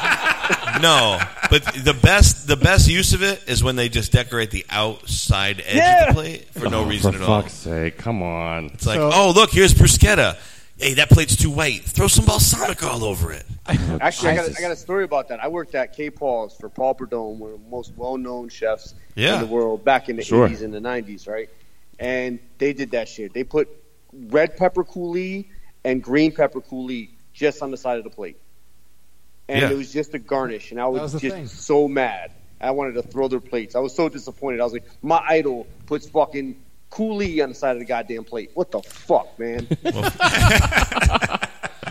No, but the best the best use of it is when they just decorate the outside edge Yeah. of the plate for no Oh, reason for at all. fuck's sake, come on. It's like, So- oh, look, here's bruschetta. Hey, that plate's too white. Throw some balsamic all over it. Actually, I got, Jesus. a, I got a story about that. I worked at K. Paul's for Paul Perdone, one of the most well-known chefs Yeah. in the world back in the Sure. eighties and the nineties, right? And they did that shit. They put red pepper coulis and green pepper coulis just on the side of the plate. And Yeah. it was just a garnish, and I was, was the just thing. so mad. I wanted to throw their plates. I was so disappointed. I was like, my idol puts fucking coulis on the side of the goddamn plate. What the fuck, man?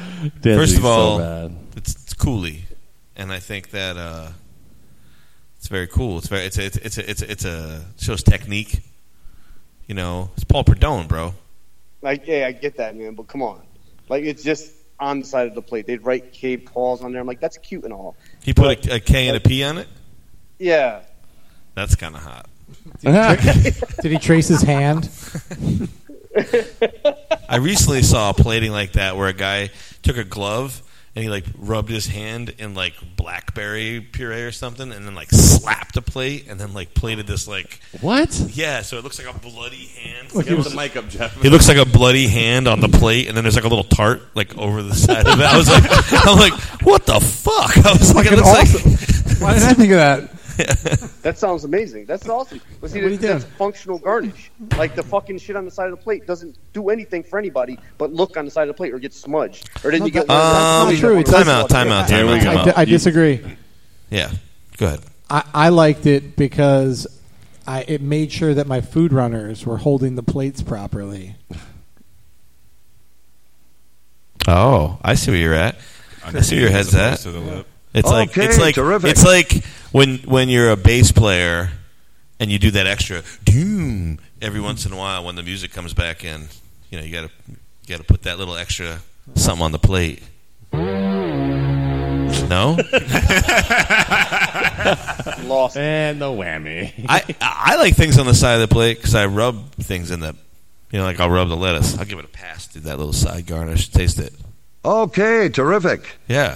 Dan's First of so all, bad. it's, it's Cooley, and I think that uh, it's very cool. It's very it's a, it's a, it's a, it's a, it's a shows technique. You know, it's Paul Perdone, bro. Like, yeah, I get that, man, but come on. Like, it's just on the side of the plate. They'd write K. Paul's on there. I'm like, that's cute and all. He put but, a, a K and a P on it? Yeah. That's kind of hot. Did he, did he trace his hand? I recently saw a plating like that where a guy took a glove and he like rubbed his hand in like blackberry puree or something, and then like slapped a plate, and then like plated this like what? Yeah, so it looks like a bloody hand. Look, give the mic up, Jeff. It looks like a bloody hand on the plate, and then there's like a little tart like over the side of it. I was like, I'm like, what the fuck? I was like, it looks awesome. like. Why did I think of that? That sounds amazing. That's awesome. But see, yeah, that's functional garnish. Like the fucking shit on the side of the plate doesn't do anything for anybody but look on the side of the plate or get smudged. Or then no, you get um, one true. Time out, time out, time out. I, I, I disagree. Yeah, go ahead. I, I liked it because I, it made sure that my food runners were holding the plates properly. Oh, I see where you're at. I see where your head's at. To the lip. It's okay, like it's like terrific. it's like when when you're a bass player and you do that extra doom every once in a while when the music comes back in. You know, you gotta you gotta put that little extra something on the plate. No? Lost. And the whammy. I I like things on the side of the plate because I rub things in the, you know, like I'll rub the lettuce. I'll give it a pass through that little side garnish. Taste it. Okay, terrific. Yeah.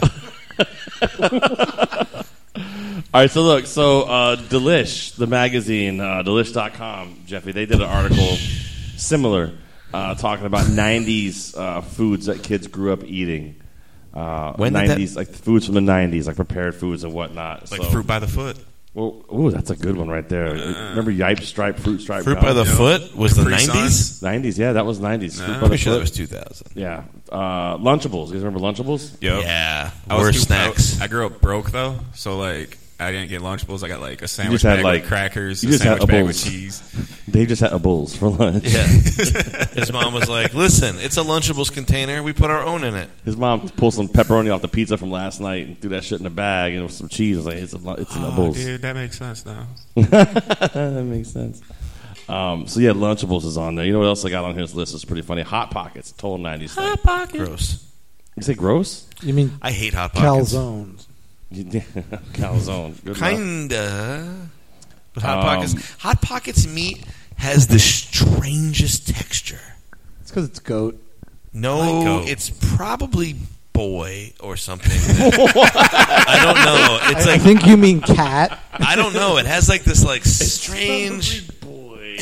All right, so look, so uh, Delish, the magazine, uh, delish dot com, Jeffy, they did an article similar uh, talking about nineties uh, foods that kids grew up eating. Uh, When did nineties, that- like foods from the nineties, like prepared foods and whatnot. Like so, fruit by the foot. Well, ooh, that's a good one right there. Uh, Remember Yipe Stripe, Fruit Stripe? Fruit gum? by the Yep. foot was the Capri nineties? Suns? nineties, yeah, that was nineties. Nah. Fruit I'm by the Pretty sure that foot. was two thousand. Yeah. Uh, Lunchables. You guys remember Lunchables? Yep. Yeah. I was Worst too snacks. broke. I grew up broke though, so like I didn't get Lunchables. I got like a sandwich just had, bag like- with crackers, you a just had sandwich a bag bowl. with cheese. They just had a bowls for lunch. Yeah. His mom was like, listen, it's a Lunchables container. We put our own in it. His mom pulled some pepperoni off the pizza from last night and threw that shit in a bag, and it was some cheese. I was like, it's, a, it's in the Oh, bowls. dude, that makes sense now. That makes sense. Um, so yeah, Lunchables is on there. You know what else I got on his list? It's pretty funny. Hot Pockets, total nineties thing. Hot Pocket. Gross. You say gross? You mean I hate Hot Pockets. calzones? Calzone. Good enough. Kinda. But Hot Um, Pockets. Hot Pockets meat has the strangest texture. It's because it's goat. No, Like goat. it's probably boy or something. I don't know. It's I, like I think you mean cat. I don't know. It has like this like strange boy.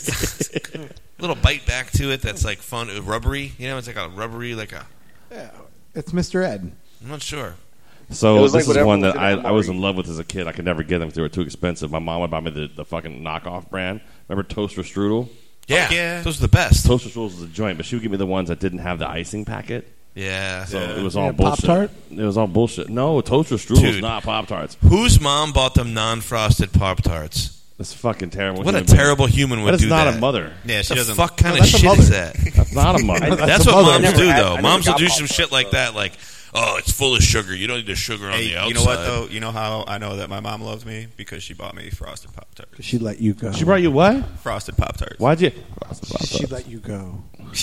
little bite back to it that's like fun, rubbery. You know, it's like a rubbery, like a. Yeah, it's Mister Ed. I'm not sure. So It was this like is one whatever that was I, in that I was Marie. in love with as a kid. I could never get them because they were too expensive. My mom would buy me the, the fucking knockoff brand. Remember Toaster Strudel? Yeah, Fuck yeah. those are the best. Toaster Strudel was a joint, but she would give me the ones that didn't have the icing packet. Yeah. So Yeah. it was all Yeah, bullshit. Pop-Tart? It was all bullshit. No, Toaster Strudel is Dude. not Pop Tarts. Whose mom bought them non-frosted Pop Tarts? That's fucking terrible. What a human being. terrible human would That is do not that. a mother. Yeah, she the doesn't. fuck kind No, of that's a shit mother. is that? That's not a mother. That's a what mother. moms I do, never- I- though. I never Moms will got do Pop some Tarts, shit like though. that, like, oh, it's full of sugar. You don't need the sugar on Hey, the outside. you know what though? You know how I know that my mom loves me because she bought me frosted Pop Tarts. She let you go. She brought you what? Frosted Pop Tarts. Why'd you? She let you go.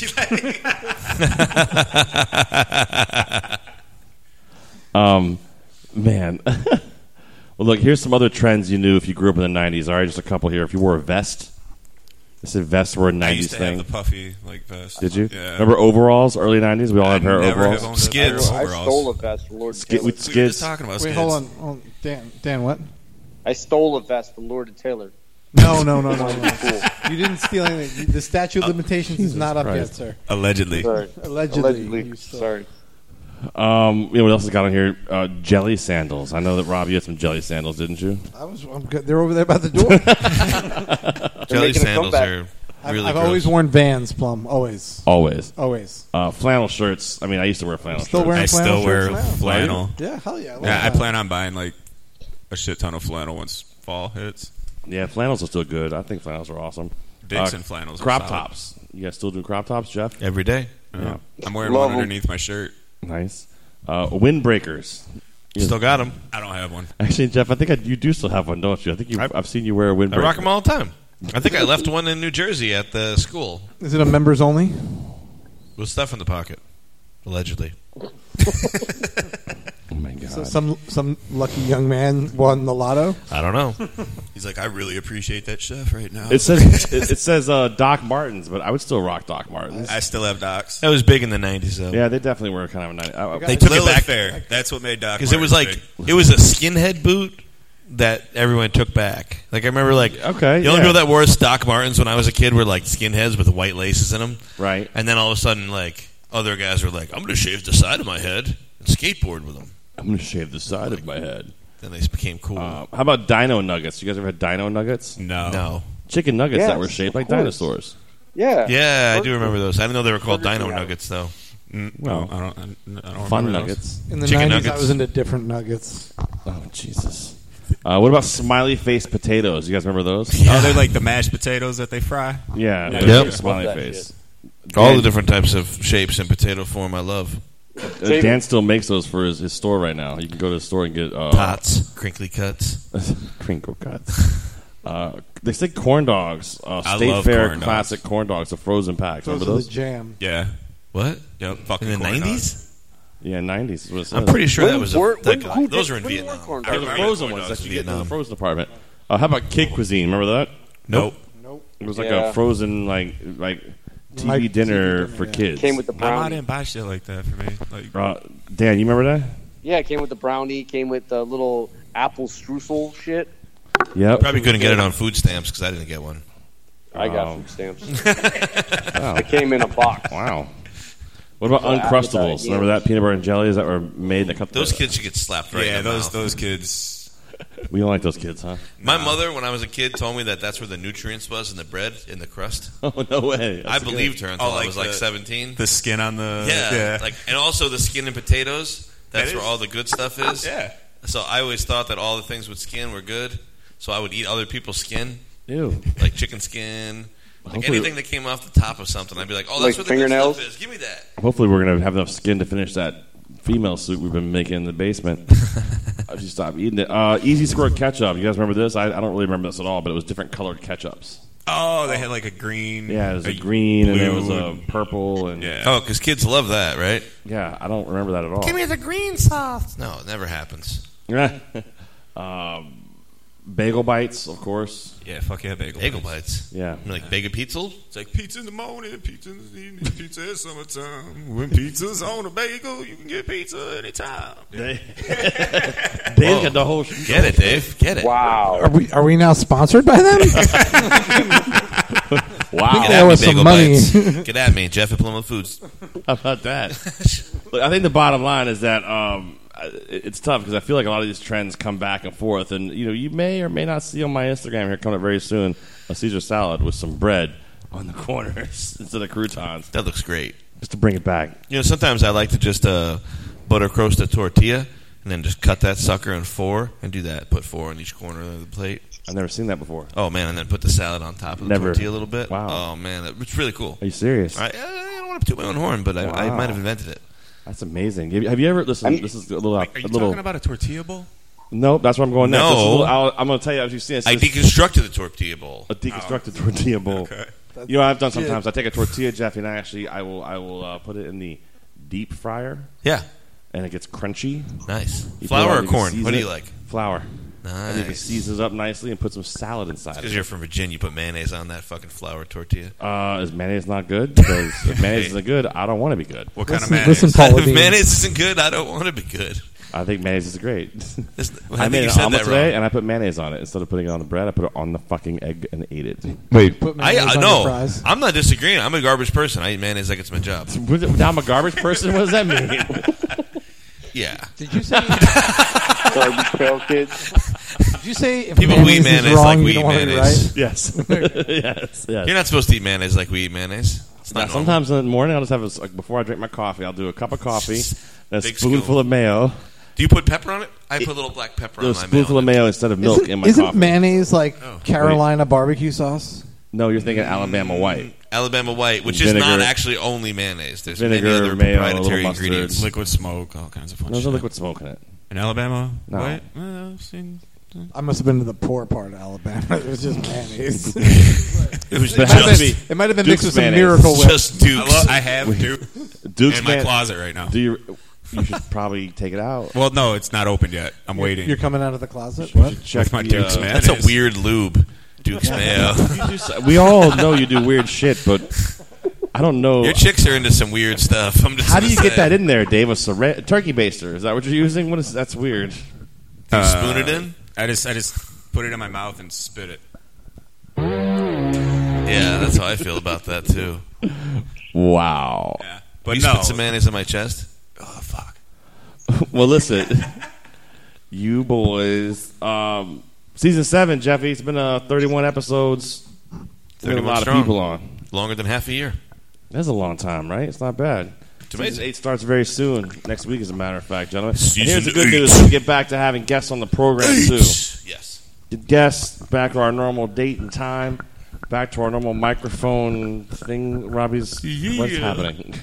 Um, man. Well, look, here's some other trends you knew if you grew up in the nineties. All right, just a couple here. If you wore a vest, I said vests were a I nineties used to thing. have the puffy like vest. Did you? Yeah. Remember overalls, early nineties? We all I had a pair of never have overalls. owned a Skids. pair I of overalls. stole a vest from Lord Skid, Taylor. with We were just skids. talking about Wait, skids. hold on. Hold on. Dan, Dan, what? I stole a vest from Lord Taylor. No, no, no, no, no. Cool. You didn't steal anything. The statute of limitations is not up Christ. yet, sir. Allegedly. Sorry. Allegedly. Allegedly. you stole. Sorry. Um, you know what else has got on here? Uh, jelly sandals. I know that Rob, you had some jelly sandals, didn't you? I was. I'm good. They're over there by the door. Jelly making a sandals comeback. are I've, really I've gross. always worn Vans, Plum. Always. Always. Always. Uh, flannel shirts. I mean, I used to wear flannel Still shirts. wearing I flannel still wear shirts now. flannel. Yeah, hell yeah. I love Yeah, I that. plan on buying like a shit ton of flannel once fall hits. Yeah, flannels are still good. I think flannels are awesome. Dicks and flannels are Crop solid. tops. You guys still do crop tops, Jeff? Every day. Yeah. I'm wearing Love one 'em. underneath my shirt. Nice. Uh, windbreakers. Still got them. I don't have one. Actually, Jeff, I think I, you do still have one, don't you? I think you. I've seen you wear a windbreaker. I rock them all the time. I think I left one in New Jersey at the school. Is it a members only? With stuff in the pocket, allegedly. Oh my god! So some some lucky young man won the lotto. I don't know. He's like, I really appreciate that chef right now. It says it, it says uh, Doc Martens, but I would still rock Doc Martens. I still have Docs. That was big in the nineties, though. Yeah, they definitely were kind of a nice. I, I, They took it Lilith back Fair. That's what made Doc. because it was like big. it was a skinhead boot that everyone took back. Like I remember, like Okay, the only yeah. people that wore Doc Martens when I was a kid were like skinheads with white laces in them, right. and then all of a sudden, like other guys were like, "I'm going to shave the side of my head and skateboard with them." I'm gonna shave the side of my head. Then they became cool. Uh, how about Dino Nuggets? You guys ever had Dino Nuggets? no, no, Chicken nuggets Yes, that were shaped of like course. dinosaurs. Yeah. yeah, I do remember those. I didn't know they were called Burger Dino King Nuggets, though. Mm, Well, no, I don't. I, I don't Fun remember nuggets. In the Chicken nineties, I nuggets. was into different nuggets. Oh Jesus! Uh, what about smiley face potatoes? You guys remember those? Those. Oh, they're like the mashed potatoes that they fry. Yeah, Yeah, they're Yep. like a smiley Love that face. All Dan- the different types of shapes in potato form, I love. Uh, Dan still makes those for his, his store right now. You can go to the store and get uh, Tots, crinkly cuts. crinkle cuts. Uh, they say corn dogs. Uh, I State love Fair corn dogs. classic corn dogs, the frozen packs. Those Remember are those? the jam. Yeah. What? Yep. Fucking In the corn nineties? dogs. Yeah, nineties. Is what it says. I'm pretty sure When that was a, were- when- like, who those did- were in when were Vietnam. corn They're dogs? the remember frozen corn ones dogs that in you get in the Vietnam. frozen department. Uh, how about Kid Cuisine? Remember that? Nope. Nope. It was like Yeah. a frozen like like T V Like dinner T V for dinner, kids. Came with the My mom brownie. didn't buy shit like that for me. Like, uh, Dan, you remember that? Yeah, it came with the brownie. Came with the little apple streusel shit. Yep. Probably couldn't get it on food stamps because I didn't get one. I got Wow. food stamps. Wow. It came in a box. Wow. What about Well, Uncrustables? appetite, Remember yeah. that peanut butter and jellies that were made that cut Those the, kids should get slapped right yeah, in the those mouth. those kids. We don't like those kids, huh? My mother, when I was a kid, told me that that's where the nutrients was in the bread, in the crust. Oh no way! I That's believed good. her until Oh, I like was like the- seventeen. The skin on the yeah, yeah. like and also the skin and potatoes. That's That where is- all the good stuff is. yeah. So I always thought that all the things with skin were good. So I would eat other people's skin, Ew. like chicken skin, like Hopefully- anything that came off the top of something. I'd be like, oh, that's Like where the good fingernails? stuff is. Give me that. Hopefully, we're gonna have enough skin to finish that female suit we've been making in the basement. I should stop eating it. Uh, Easy Squirt ketchup. You guys remember this? I, I don't really remember this at all, but it was different colored ketchups. Oh, they had like a green. Yeah, there was a green and there blue was a and- purple and Yeah. Oh, because kids love that, right? yeah. I don't remember that at all. Give me the green sauce. No, it never happens. um, bagel bites, of course. Yeah, fuck yeah, bagel. Bagel bites. bites. Yeah. You like bagel pizza? It's like pizza in the morning, pizza in the evening, pizza at summertime. When pizza's on a bagel, you can get pizza anytime. Dave Whoa. got the whole. Get it, Dave. Get it. Wow. Are we are we now sponsored by them? Wow. Get There at me, was some bagel money. bites. Get at me, Jeff at Plymouth Foods. How about that? Look, I think the bottom line is that um, it- it's tough because I feel like a lot of these trends come back and forth, and you know, you may or may not see on my Instagram here coming up very soon a Caesar salad with some bread on the corners instead of croutons, That looks great. just to bring it back. You know, sometimes I like to just uh, butter roast a tortilla and then just cut that sucker in four and do that. Put four on each corner of the plate. I've never seen that before. Oh man, and then put the salad on top of the Never. tortilla a little bit. Wow. Oh man, that- it's really cool. Are you serious? I, I don't want to toot my own horn, but I, I Wow. might have invented it. That's amazing. Have you, have you ever listened? This is a little. Are a you little. talking about a tortilla bowl? Nope, that's where I'm going next. No. This is a little- I'll, I'm going to tell you as you see it. I says- deconstructed the tortilla bowl. a deconstructed tortilla bowl. Okay. You know, what I've done sometimes. I take a tortilla, Jeffy, and I actually, I will, I will uh, put it in the deep fryer, Yeah, and it gets crunchy. nice. You Flour put it on- or you can corn? season What do it. you like? Flour. And you can Nice. season it up nicely and put some salad inside. Because It. you're from Virginia, you put mayonnaise on that fucking flour tortilla. Uh, is mayonnaise not good? Because if mayonnaise isn't good, I don't want to be good. What kind of Listen, mayonnaise? listen, Paula if Dean. mayonnaise isn't good, I don't want to be good. I think mayonnaise is great. This- I, I, think made you an said omelet that today, wrong. and I put mayonnaise on it instead of putting it on the bread. I put it on the fucking egg and ate it. Wait, Put I, mayonnaise I on your know. fries. I'm not disagreeing. I'm a garbage person. I eat mayonnaise like it's my job. Now I'm a garbage person. What does that mean? Yeah. Did you say? Garbage Pail Kids. Did you say if People who mayonnaise eat mayonnaise is wrong, like you we don't eat want to be mayonnaise. right? yes, yes, yes. You're not supposed to eat mayonnaise like we eat mayonnaise. It's Now, not normal. sometimes in the morning, I'll just have a, like before I drink my coffee, I'll do a cup of coffee, and a Big spoonful scoop. of mayo, Do you put pepper on it? I put a little black pepper a on my spoonful of mayo. mayo instead of milk Isn't, in my isn't coffee. mayonnaise like Oh. Carolina barbecue sauce? No, you're thinking Alabama white. Alabama white, which Vinegar. is not actually only mayonnaise. There's Vinegar, many other mayo, a little proprietary mustard. ingredients. liquid smoke, all kinds of fun There's shit. no liquid smoke in it. In Alabama? No. What? Uh, I've seen- I must have been to the poor part of Alabama. It was just mayonnaise. It was It just- might have been- it might have been Duke's mixed with some mayonnaise. Miracle Whip. Just Duke's. I, love, I have Duke Duke's in my man- closet right now. Do you? You should probably take it out. Well, no, it's not opened yet. I'm waiting. You're coming out of the closet? You What? should check With my the, Duke's uh, man. That's a Mayonnaise. weird lube. Duke's mayo. You just- we all know you do weird shit, but I don't know. Your chicks are into some weird stuff. I'm just How do you gonna get say. that in there, Dave? A sera- turkey baster? Is that what you're using? What is? That's weird. Do you spoon it in? I just, I just put it in my mouth and spit it. Yeah, that's how I feel about that too. Wow. Yeah, but you no. spit some mayonnaise on my chest? Oh fuck. Well, listen, you boys. Um, season seven, Jeffy. It's been uh, thirty-one episodes. There's been a thirty-one lot strong. of people on. Longer than half a year. That's a long time, right? It's not bad. It's Season amazing. eight starts very soon. Next week, as a matter of fact, gentlemen. Season and here's the good eight. news: we get back to having guests on the program too. Yes. Get guests back to our normal date and time. Back to our normal microphone thing. Robbie's what's happening?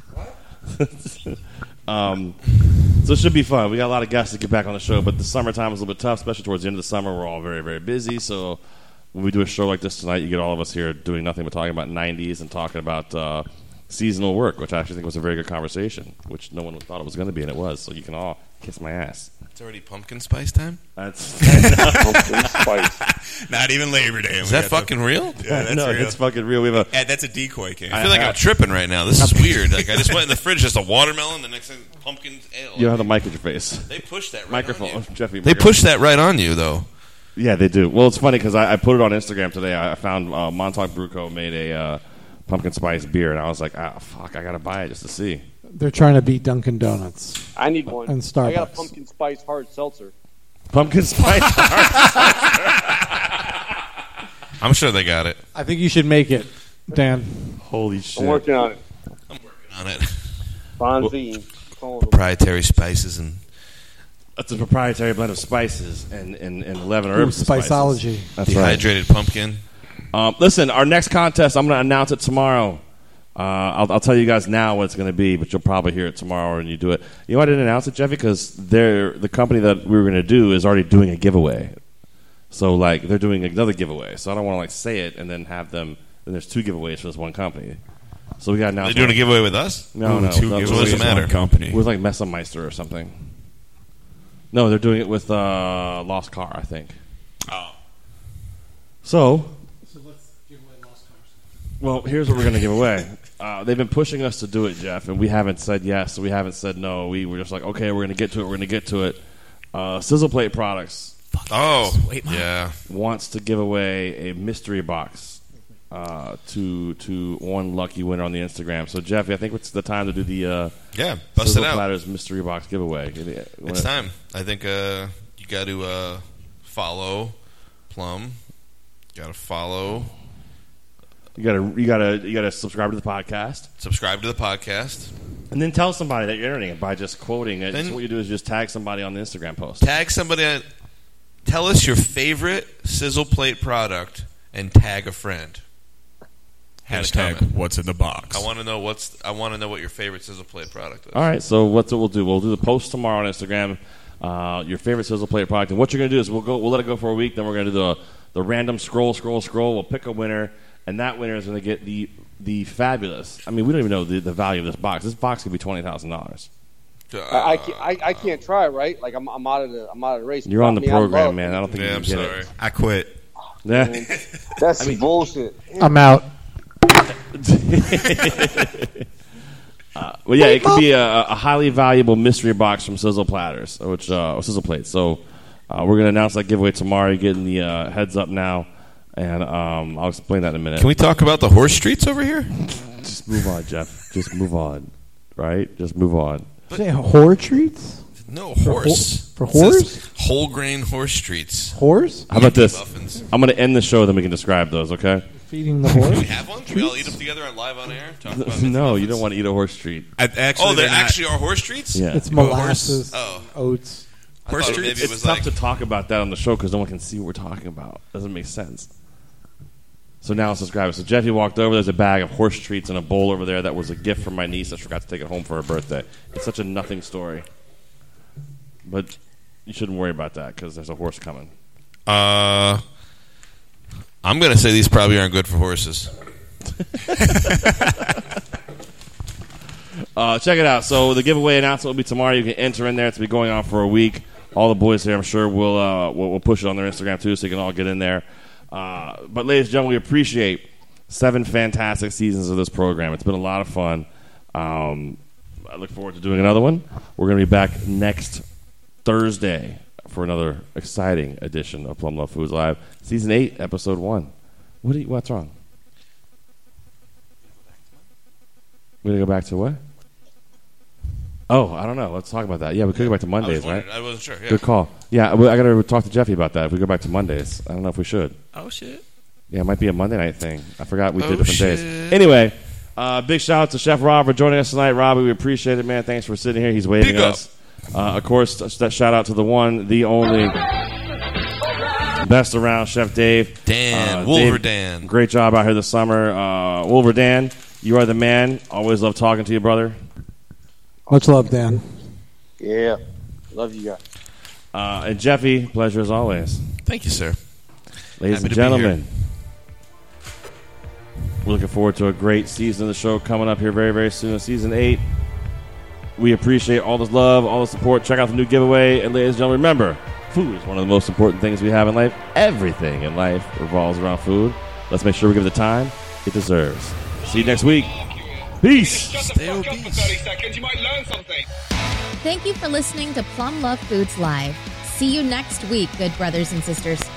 um, so it should be fun. We got a lot of guests to get back on the show, but the summertime is a little bit tough, especially towards the end of the summer. We're all very, very busy. So when we do a show like this tonight, you get all of us here doing nothing but talking about nineties and talking about uh, seasonal work, which I actually think was a very good conversation, which no one thought it was going to be, and it was. So you can all kiss my ass. It's already pumpkin spice time? That's Pumpkin spice. Not even Labor Day. Is that fucking real? Yeah, that's no, real. it's fucking real. We have a Yeah, that's a decoy can. I feel like I'm tripping right now. This is weird. Like I just went in the fridge, just a watermelon. The next thing, pumpkin ale. you don't have the mic at your face. They pushed that right Microphone, on you. Jeffy. They microphone. pushed that right on you, though. Yeah, they do. Well, it's funny because I, I put it on Instagram today. I found uh, Montauk Brew Co. made a uh, pumpkin spice beer, and I was like, ah, fuck, I got to buy it just to see. They're trying to beat Dunkin' Donuts. I need one. And I got a Starbucks. pumpkin spice hard seltzer. Pumpkin spice. I'm sure they got it. I think you should make it, Dan. Holy shit. I'm working on it. I'm working on it. Bonzi. calling them. Proprietary spices and That's a proprietary blend of spices and, and, and eleven herbs. and spices. Spiceology. That's right. dehydrated pumpkin. Um, listen, our next contest, I'm going to announce it tomorrow. Uh, I'll, I'll tell you guys now what it's going to be, but you'll probably hear it tomorrow when you do it. You know why I didn't announce it, Jeffy? Because they're the company that we were going to do is already doing a giveaway. So, like, they're doing another giveaway. So I don't want to, like, say it and then have them. Then there's two giveaways for this one company. So we got to announce. They're doing a giveaway with us? No, Ooh, no. two with- giveaways. What does it matter? One company. With like Messameister or something. No, they're doing it with uh, Lost Car, I think. Oh. So, So let's give away Lost Cars. well, here's what we're going to give away. Uh, they've been pushing us to do it, Jeff, and we haven't said yes. We haven't said no. We were just like, okay, we're going to get to it. We're going to get to it. Uh, Sizzle Plate Products Oh, Wait, Mom. yeah. wants to give away a mystery box uh, to to one lucky winner on the Instagram. So, Jeffy, I think it's the time to do the uh, Yeah, bust Sizzle it out. Platters mystery box giveaway. It's time. I think uh, you got to uh, follow Plum. You got to follow. You gotta, you gotta, you gotta subscribe to the podcast, Subscribe to the podcast. and then tell somebody that you're entering it by just quoting it. Then- so what you do is just tag somebody on the Instagram post. Tag somebody. On, tell us your favorite Sizzle Plate product and tag a friend. And a Hashtag comment. what's in the box. I want to know what's. I want to know what your favorite Sizzle Plate product is. All right, so what's what we'll do? We'll do the post tomorrow on Instagram. Uh, your favorite Sizzle Plate product, and what you're gonna do is we'll go, we'll let it go for a week. Then we're gonna do the the random scroll, scroll, scroll. We'll pick a winner, and that winner is gonna get the the fabulous. I mean, we don't even know the, the value of this box. This box could be twenty thousand dollars. I, I, can't, I, I can't try, right? Like I'm, I'm out of the, I'm out of the race. You're on the I mean, I program, love- man. I don't think Yeah, you I'm can get sorry. it. I quit. Yeah. That's bullshit. I'm out. Uh, well, yeah, it could be a, a highly valuable mystery box from Sizzle Platters, which uh, or Sizzle Plates. So uh, we're going to announce that giveaway tomorrow. You're getting the uh, heads up now, and um, I'll explain that in a minute. Can we talk about the horse streets over here? Just move on, Jeff. Just move on, right? Just move on. Say whore treats? No, horse. For It says horse? Whole grain horse streets. Horse? How about this? Muffins. I'm going to end the show, then we can describe those, okay? Feeding the Do we horse? have one? Can we all eat them together on live on air? Talk about No, you muffins? don't want to eat a horse treat. I, actually, Oh, they they're not- actually are horse treats? Yeah. It's molasses, Oh. oats. I Horse thought treats? maybe it It's was tough like to talk about that on the show because no one can see what we're talking about. Doesn't make sense. So now let's describe it. So Jeffy walked over. There's a bag of horse treats and a bowl over there that was a gift from my niece. I forgot to take it home for her birthday. It's such a nothing story. But you shouldn't worry about that because there's a horse coming. Uh, I'm going to say these probably aren't good for horses. uh, check it out. So the giveaway announcement will be tomorrow. You can enter in there. It's been going on for a week. All the boys here, I'm sure, will uh, will, will push it on their Instagram too, so you can all get in there. Uh, but ladies and gentlemen, we appreciate seven fantastic seasons of this program. It's been a lot of fun. Um, I look forward to doing another one. We're going to be back next Thursday for another exciting edition of Plum Love Foods Live, Season eight, Episode one. What do you, what's wrong? We're going to go back to what? Oh, I don't know. Let's talk about that. Yeah, we could go back to Mondays, I right? I wasn't sure. Yeah. Good call. Yeah, I got to talk to Jeffy about that. If we go back to Mondays, I don't know if we should. Oh, shit. Yeah, it might be a Monday night thing. I forgot we Oh, did different shit. days. Anyway, uh, big shout out to Chef Rob for joining us tonight. Robbie, we appreciate it, man. Thanks for sitting here. He's waving Big at us. Uh, of course, that shout out to the one, the only, best around, Chef Dave. Dan, uh, Wolver Dave, Dan. Great job out here this summer. Uh, Wolver Dan, you are the man. Always love talking to you, brother. Much love, Dan. Yeah. Love you guys. Uh, and Jeffy, pleasure as always. Thank you, sir. Ladies Happy and to be gentlemen, we're looking forward to a great season of the show coming up here very, very soon. Season eight. We appreciate all the love, all the support. Check out the new giveaway. And ladies and gentlemen, remember, food is one of the most important things we have in life. Everything in life revolves around food. Let's make sure we give it the time it deserves. See you next week. Peace. Shut the fuck up for thirty seconds. You might learn something. Thank you for listening to Plum Love Foods Live. See you next week, good brothers and sisters.